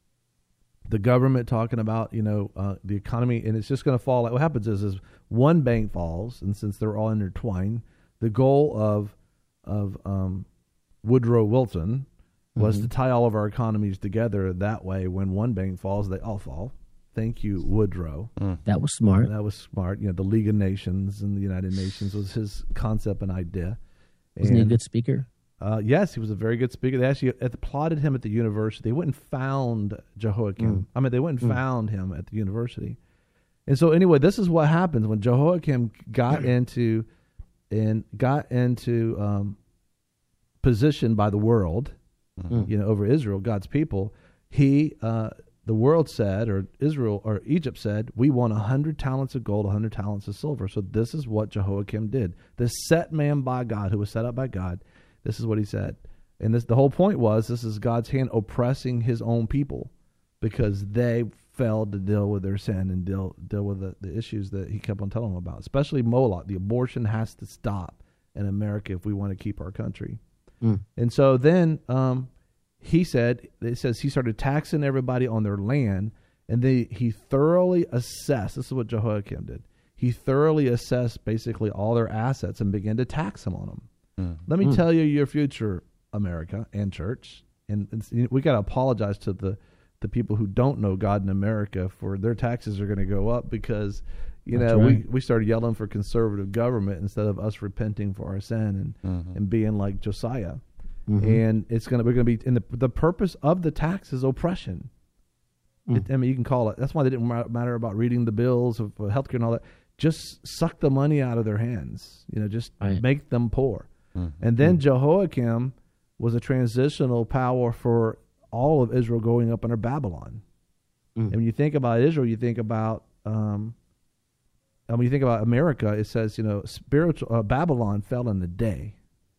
the government talking about, you know, uh, the economy, and it's just going to fall. What happens is, is one bank falls, and since they're all intertwined, the goal of of um, Woodrow Wilson was mm-hmm. to tie all of our economies together. That way, when one bank falls, they all fall. Thank you, Woodrow. Mm. That was smart. And that was smart. You know, the League of Nations and the United Nations was his concept and idea. Wasn't and, he a good speaker? Uh, yes, he was a very good speaker. They actually applauded him at the university. They went and found Jehoiakim. Mm. I mean, they went and mm. found him at the university. And so, anyway, this is what happens when Jehoiakim got into and got into um, position by the world, mm. you know, over Israel, God's people. He, uh, the world said, or Israel or Egypt said, we want a hundred talents of gold, a hundred talents of silver. So this is what Jehoiakim did. This set man by God, who was set up by God. This is what he said. And this, the whole point was, this is God's hand oppressing his own people because they failed to deal with their sin and deal deal with the, the issues that he kept on telling them about, especially Moloch. The abortion has to stop in America if we want to keep our country. Mm. And so then um, he said, it says he started taxing everybody on their land, and they he thoroughly assessed, this is what Jehoiakim did, he thoroughly assessed basically all their assets and began to tax them on them. Mm. Let me mm. tell you your future, America and church, and, and we got to apologize to the the people who don't know God in America, for their taxes are going to go up because, you That's know, right. we, we started yelling for conservative government instead of us repenting for our sin and, Mhm. and being like Josiah. Mhm. And it's going to, we're going to be, and the, the purpose of the tax is oppression. Mm. It, I mean, you can call it, that's why they didn't ma- matter about reading the bills of uh, healthcare and all that. Just suck the money out of their hands, you know, just Right. make them poor. Mhm. And then Jehoiakim was a transitional power for all of Israel going up under Babylon. Mm. And when you think about Israel, you think about, um, and when you think about America, it says, you know, spiritual uh, Babylon fell in a day.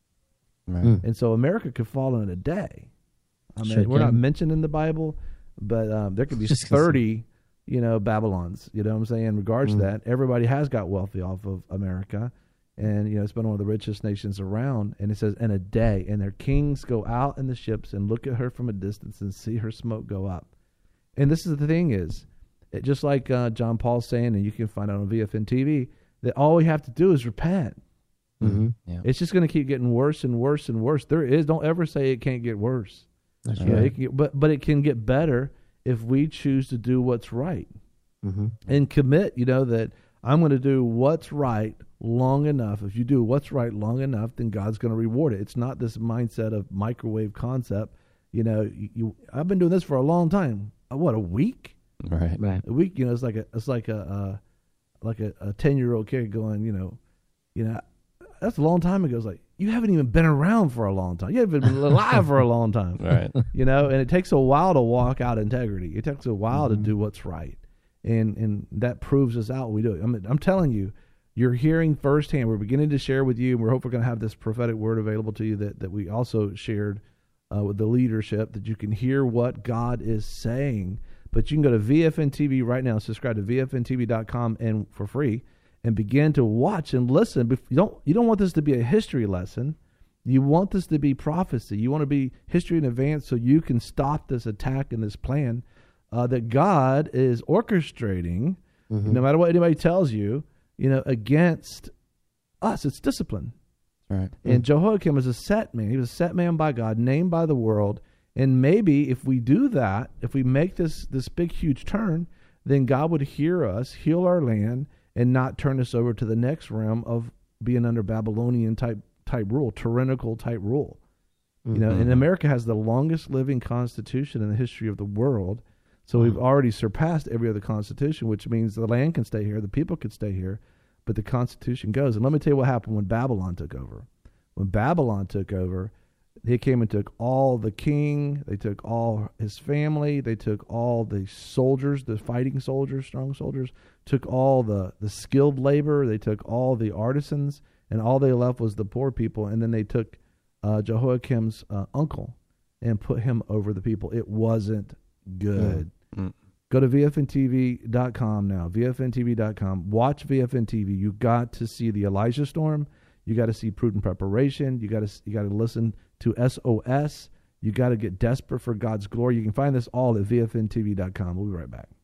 Right. Mm. And so America could fall in a day. I mean, Sure we're not can. mentioned in the Bible, but um, there could be Just 'cause- thirty, you know, Babylons. You know what I'm saying? In regards Mm. to that, everybody has got wealthy off of America. And, you know, it's been one of the richest nations around. And it says, in a day, and their kings go out in the ships and look at her from a distance and see her smoke go up. And this is the thing is, it, just like uh, John Paul's saying, and you can find out on V F N T V, that all we have to do is repent. Mm-hmm. Yeah. It's just going to keep getting worse and worse and worse. There is, don't ever say it can't get worse. That's You know, right. it can get, but but it can get better if we choose to do what's right Mm-hmm. and commit. You know that I'm going to do what's right long enough. If you do what's right long enough, then God's going to reward it. It's not this mindset of microwave concept. You know, you, you I've been doing this for a long time. Uh, What, a week? Right. Right. A week? You know, it's like a it's like a uh, like a, a ten year old kid going, you know, you know, that's a long time ago. It's like, you haven't even been around for a long time. You haven't been alive for a long time. Right. You know, and it takes a while to walk out integrity. It takes a while Mm-hmm. to do what's right. And and that proves us out. We do it. I mean, I'm telling you, you're hearing firsthand. We're beginning to share with you, and we're hoping we're going to have this prophetic word available to you that, that we also shared uh, with the leadership, that you can hear what God is saying. But you can go to V F N T V right now, subscribe to V F N T V dot com and for free, and begin to watch and listen. Bef- You don't you don't want this to be a history lesson. You want this to be prophecy. You want to be history in advance so you can stop this attack and this plan uh, that God is orchestrating, Mm-hmm. no matter what anybody tells you, you know, against us. It's discipline. Right. And Jehoiakim was a set man. He was a set man by God, named by the world. And maybe if we do that, if we make this this big, huge turn, then God would hear us, heal our land, and not turn us over to the next realm of being under Babylonian type type rule, tyrannical type rule. You know, and America has the longest living constitution in the history of the world. So we've already surpassed every other constitution, which means the land can stay here, the people could stay here, but the Constitution goes. And let me tell you what happened when Babylon took over. When Babylon took over, they came and took all the king, they took all his family, they took all the soldiers, the fighting soldiers, strong soldiers, took all the, the skilled labor, they took all the artisans, and all they left was the poor people. And then they took uh, Jehoiakim's uh, uncle and put him over the people. It wasn't good. Mm. Go to V F N T V dot com now, V F N T V dot com. Watch V F N T V. You got to see the Elijah storm. You got to see prudent preparation. You got to you got to listen to S O S. You got to get desperate for God's glory. You can find this all at V F N T V dot com. We'll be right back.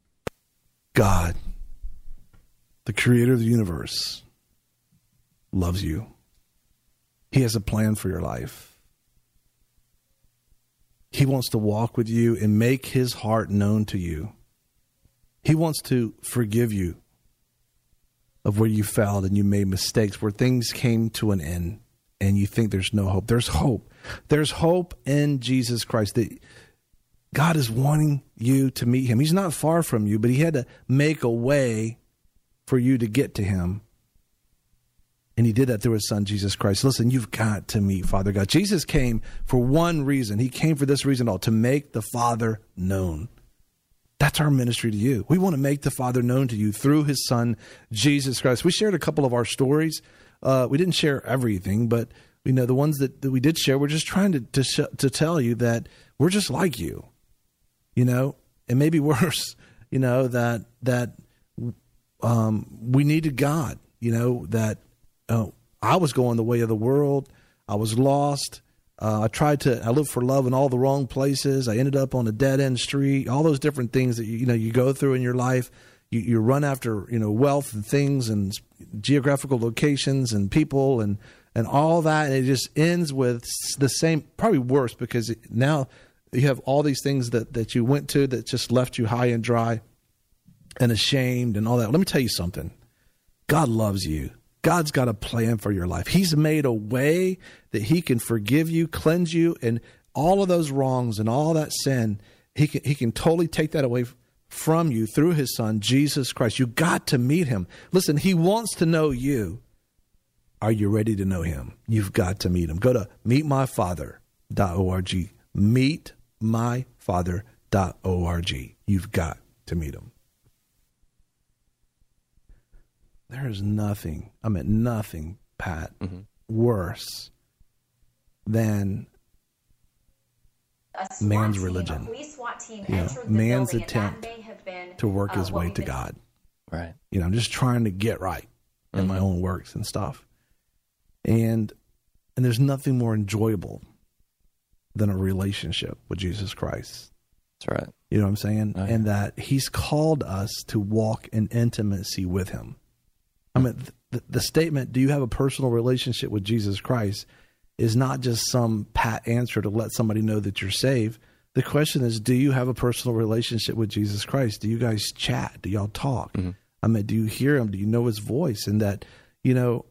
God, the creator of the universe, loves you. He has a plan for your life. He wants to walk with you and make his heart known to you. He wants to forgive you of where you failed and you made mistakes, where things came to an end and you think there's no hope. There's hope. There's hope in Jesus Christ. That God is wanting you to meet him. He's not far from you, but he had to make a way for you to get to him. And he did that through his son, Jesus Christ. Listen, you've got to meet Father God. Jesus came for one reason. He came for this reason all, to make the Father known. That's our ministry to you. We want to make the Father known to you through his son, Jesus Christ. We shared a couple of our stories. Uh, we didn't share everything, but you know, the ones that, that we did share, we're just trying to, to, sh- to tell you that we're just like you, you know, and maybe worse, you know, that, that um, we needed God, you know, that uh, I was going the way of the world. I was lost. Uh, I tried to, I lived for love in all the wrong places. I ended up on a dead end street, all those different things that, you, you know, you go through in your life. You, you run after, you know, wealth and things and geographical locations and people and, and all that. And it just ends with the same, probably worse, because it, now you have all these things that, that you went to that just left you high and dry and ashamed and all that. Let me tell you something. God loves you. God's got a plan for your life. He's made a way that he can forgive you, cleanse you, and all of those wrongs and all that sin, he can, he can totally take that away from you through his son, Jesus Christ. You got to meet him. Listen, he wants to know you. Are you ready to know him? You've got to meet him. Go to meet my father dot org. meet my father dot org. You've got to meet him. There is nothing, I mean, nothing, Pat, mm-hmm. worse than man's team, religion. Team you know, man's attempt been, to work uh, his way to God. Right. You know, I'm just trying to get right in mm-hmm. my own works and stuff. And and there's nothing more enjoyable than a relationship with Jesus Christ. That's right. You know what I'm saying? Oh, yeah. And that he's called us to walk in intimacy with him. I mean, the, the statement, do you have a personal relationship with Jesus Christ, is not just some pat answer to let somebody know that you're saved. The question is, do you have a personal relationship with Jesus Christ? Do you guys chat? Do y'all talk? Mm-hmm. I mean, do you hear him? Do you know his voice? And that, you know,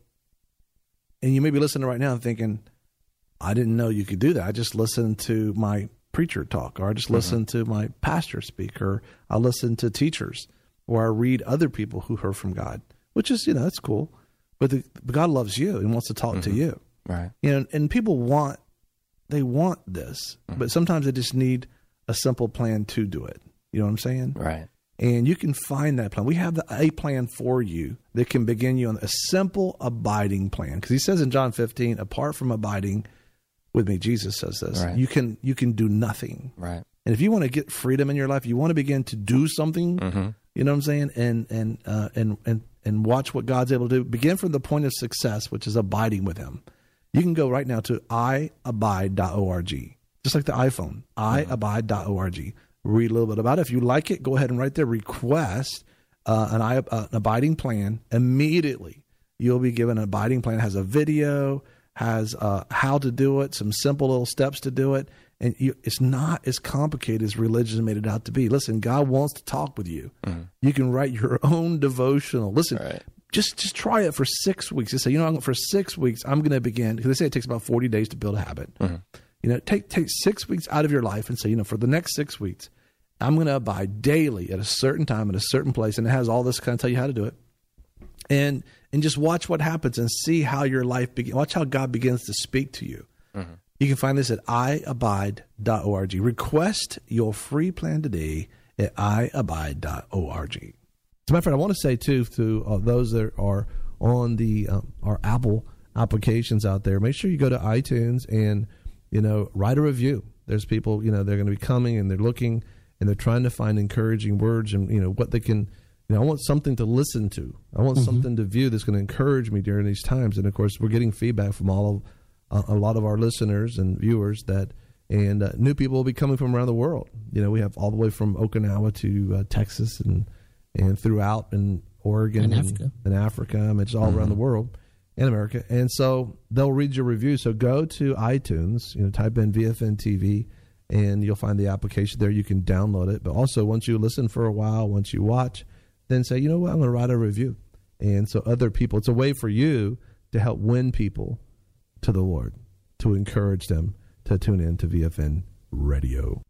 and you may be listening right now and thinking, I didn't know you could do that. I just listened to my preacher talk, or I just listened mm-hmm. to my pastor speak, or I listen to teachers, or I read other people who heard from God, which is, you know, that's cool. But, the, but God loves you and wants to talk mm-hmm. to you. Right. You know, and people want, they want this, mm-hmm. but sometimes they just need a simple plan to do it. You know what I'm saying? Right. And you can find that plan. We have the, a plan for you that can begin you on a simple abiding plan. Because he says in John fifteen, apart from abiding with me, Jesus says this, right. you can you can do nothing. Right. And if you want to get freedom in your life, you want to begin to do something, mm-hmm. you know what I'm saying? And and uh, and and and watch what God's able to do. Begin from the point of success, which is abiding with him. You can go right now to i abide dot org, just like the iPhone, mm-hmm. i abide dot org. Read a little bit about it. If you like it, go ahead and right there request uh, an, uh, an abiding plan. Immediately, you'll be given an abiding plan. It has a video, has uh, how to do it, some simple little steps to do it. And you, it's not as complicated as religion made it out to be. Listen, God wants to talk with you. Mm-hmm. You can write your own devotional. Listen, right. just just try it for six weeks. Just say, you know, for six weeks, I'm going to begin. Because they say it takes about forty days to build a habit. Mm-hmm. You know, take take six weeks out of your life and say, you know, for the next six weeks, I'm going to abide daily at a certain time at a certain place. And it has all this kind of tell you how to do it. And and just watch what happens and see how your life begins. Watch how God begins to speak to you. Mm-hmm. You can find this at i abide dot org. Request your free plan today at i abide dot org. As a matter of fact, I want to say, too, to uh, those that are on the um, our Apple applications out there, make sure you go to iTunes and, you know, write a review. There's people, you know, they're going to be coming and they're looking and they're trying to find encouraging words and, you know, what they can, you know, I want something to listen to. I want mm-hmm. something to view that's going to encourage me during these times. And, of course, we're getting feedback from all of uh, a lot of our listeners and viewers that, and uh, new people will be coming from around the world. You know, we have all the way from Okinawa to uh, Texas and and throughout in Oregon and Africa. And, and Africa. I mean, it's all mm-hmm. around the world. In America. And so they'll read your review. So go to iTunes, you know, type in V F N T V, and you'll find the application there. You can download it. But also, once you listen for a while, once you watch, then say, you know what, I'm going to write a review. And so other people, it's a way for you to help win people to the Lord, to encourage them to tune in to V F N Radio.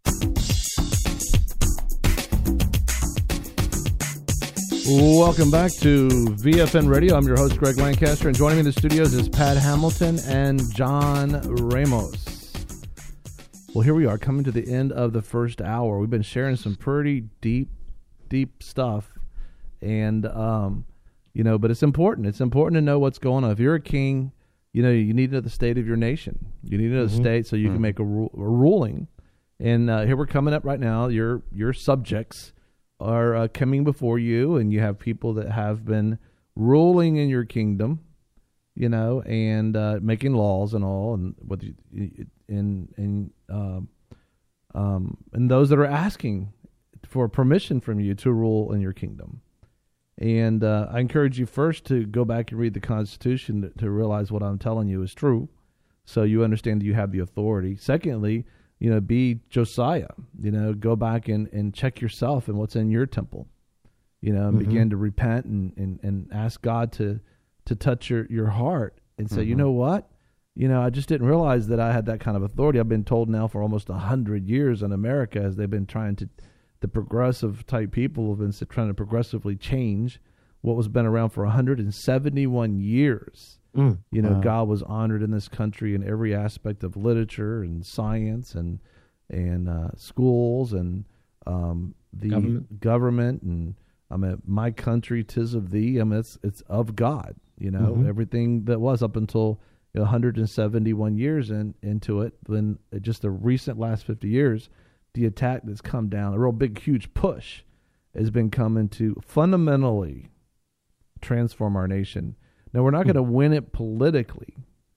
Welcome back to V F N Radio. I'm your host, Greg Lancaster, and joining me in the studios is Pat Hamilton and John Ramos. Well, here we are coming to the end of the first hour. We've been sharing some pretty deep, deep stuff, and um, you know, but it's important. It's important to know what's going on. If you're a king, you know, you need to know the state of your nation. You need to know the mm-hmm. state so you mm-hmm. can make a, ru- a ruling. And uh, here we're coming up right now. Your your subjects are uh, coming before you, and you have people that have been ruling in your kingdom, you know, and uh, making laws and all, and what and and um, um, and those that are asking for permission from you to rule in your kingdom. And uh, I encourage you first to go back and read the Constitution to, to realize what I'm telling you is true, so you understand that you have the authority. Secondly, you know, be Josiah, you know, go back and, and check yourself and what's in your temple, you know, and Mm-hmm. begin to repent and, and, and ask God to, to touch your, your heart and say, Mm-hmm. you know what? You know, I just didn't realize that I had that kind of authority. I've been told now for almost a hundred years in America, as they've been trying to, the progressive type people have been trying to progressively change what was been around for one hundred seventy-one years. Mm. You know, Wow. God was honored in this country in every aspect of literature and science and and uh, schools and um, the Government. government and I mean, my country, 'tis of thee. I mean, it's it's of God. You know, Mhm. everything that was up until you know, one hundred seventy-one years in, into it. Then uh, just the recent last fifty years, the attack that's come down, a real big, huge push, has been coming to fundamentally transform our nation. Now, we're not going to win it politically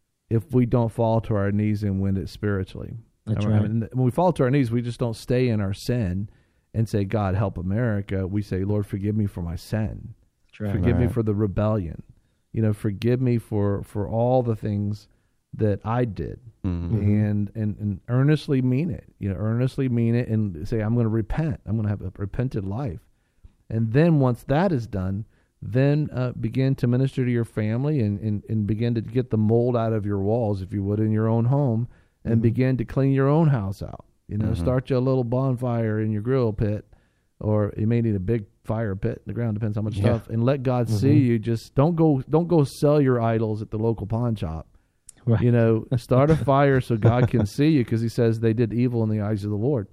if we don't fall to our knees and win it spiritually. That's I right. mean, when we fall to our knees, we just don't stay in our sin and say, God, help America. We say, Lord, forgive me for my sin. That's right. Forgive me Right. for the rebellion. You know, forgive me for, for all the things that I did. Mhm. And, and and earnestly mean it. You know, earnestly mean it and say, I'm going to repent. I'm going to have a repented life. And then once that is done, then uh, begin to minister to your family and, and, and begin to get the mold out of your walls, if you would, in your own home, and Mhm. begin to clean your own house out. You know, Mhm. start you a little bonfire in your grill pit, or you may need a big fire pit in the ground, depends how much Yeah. stuff, and let God Mhm. see you. Just don't go don't go sell your idols at the local pawn shop. Right. You know, start a fire so God can see you, because he says they did evil in the eyes of the Lord.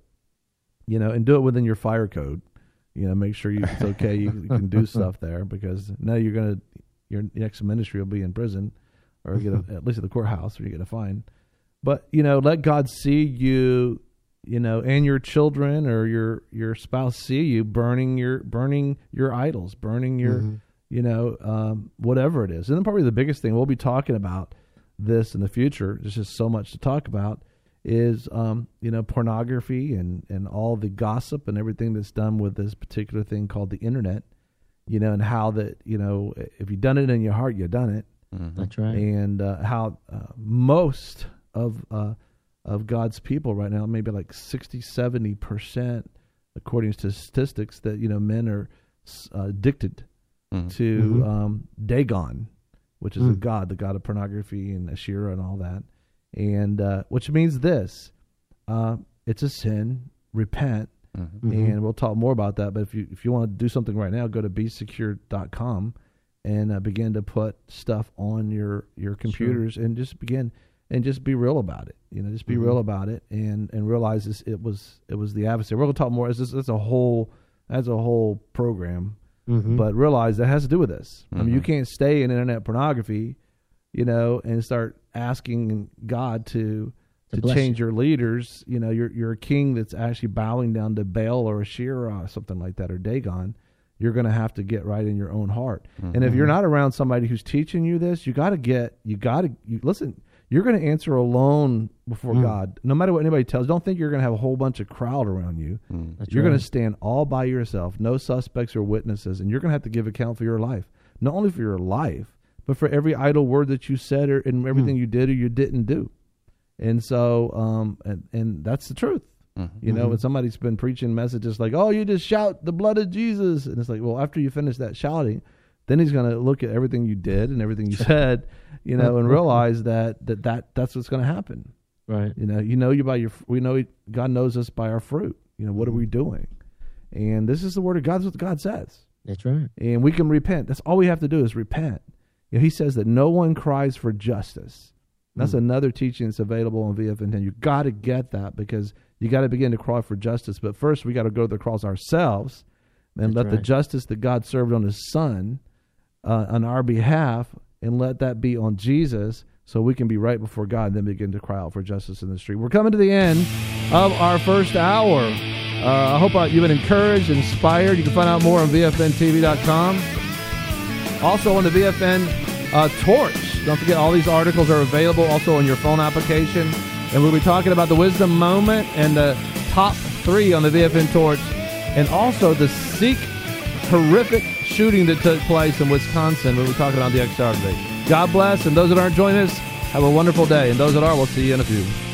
You know, and do it within your fire code. You know, make sure you, it's okay. You, you can do stuff there, because now you're going to, your next ministry will be in prison, or get a, at least at the courthouse, or you get a fine. But, you know, let God see you, you know, and your children or your, your spouse see you burning your, burning your idols, burning your, Mhm. you know, um, whatever it is. And then probably the biggest thing, we'll be talking about this in the future, there's just so much to talk about, is, um, you know, pornography and, and all the gossip and everything that's done with this particular thing called the internet, you know, and how that, you know, if you've done it in your heart, you've done it. Mhm. That's right. And uh, how uh, most of uh, of God's people right now, maybe like sixty, seventy percent, according to statistics, that, you know, men are uh, addicted Mhm. to Mhm. um, Dagon, which is a Mm. god, the god of pornography and Asherah and all that. And uh, which means this, uh, it's a sin, repent, Mhm. Mhm. and we'll talk more about that. But if you if you want to do something right now, go to be secure dot com and uh, begin to put stuff on your, your computers and just begin and just be real about it. You know, just be Mhm. real about it and, and realize this, it was it was the adversary. We're going to talk more. It's, just, it's a whole that's a whole program. Mhm. But realize that has to do with this. I mean, you Mhm. can't stay in internet pornography, you know, and start asking God to To to bless change you. your leaders. You know, you're you're a king that's actually bowing down to Baal or Asherah or something like that, or Dagon. You're going to have to get right in your own heart. And if you're not around somebody who's teaching you this, you got to get you got to you, listen. You're going to answer alone before Mm. God, no matter what anybody tells. Don't think you're going to have a whole bunch of crowd around you. Mhm. That's You're right. going to stand all by yourself, no suspects or witnesses, and you're going to have to give account for your life. Not only for your life, but for every idle word that you said or and everything you did or you didn't do. And so, um, and, and that's the truth. Mhm. You know, Mhm. when somebody's been preaching messages like, oh, you just shout the blood of Jesus. And it's like, well, after you finish that shouting, then he's going to look at everything you did and everything you said, you know, and realize that, that, that that's what's going to happen. Right. You know, you know you by your, we know God knows us by our fruit. You know, what are we doing? And this is the word of God. That's what God says. That's right. And we can repent. That's all we have to do is repent. You know, he says that no one cries for justice. That's Mm. another teaching that's available on V F N ten. You got to get that, because you got to begin to cry for justice. But first, we got to go to the cross ourselves and That's let the right. justice that God served on His Son uh, on our behalf, and let that be on Jesus, so we can be right before God, and then begin to cry out for justice in the street. We're coming to the end of our first hour. Uh, I hope uh, you've been encouraged, inspired. You can find out more on V F N T V dot com. Also on the V F N uh, Torch. Don't forget, all these articles are available also on your phone application. And we'll be talking about the wisdom moment and the top three on the V F N Torch. And also the Sikh horrific shooting that took place in Wisconsin. We'll be talking about the X R today. God bless. And those that aren't joining us, have a wonderful day. And those that are, we'll see you in a few.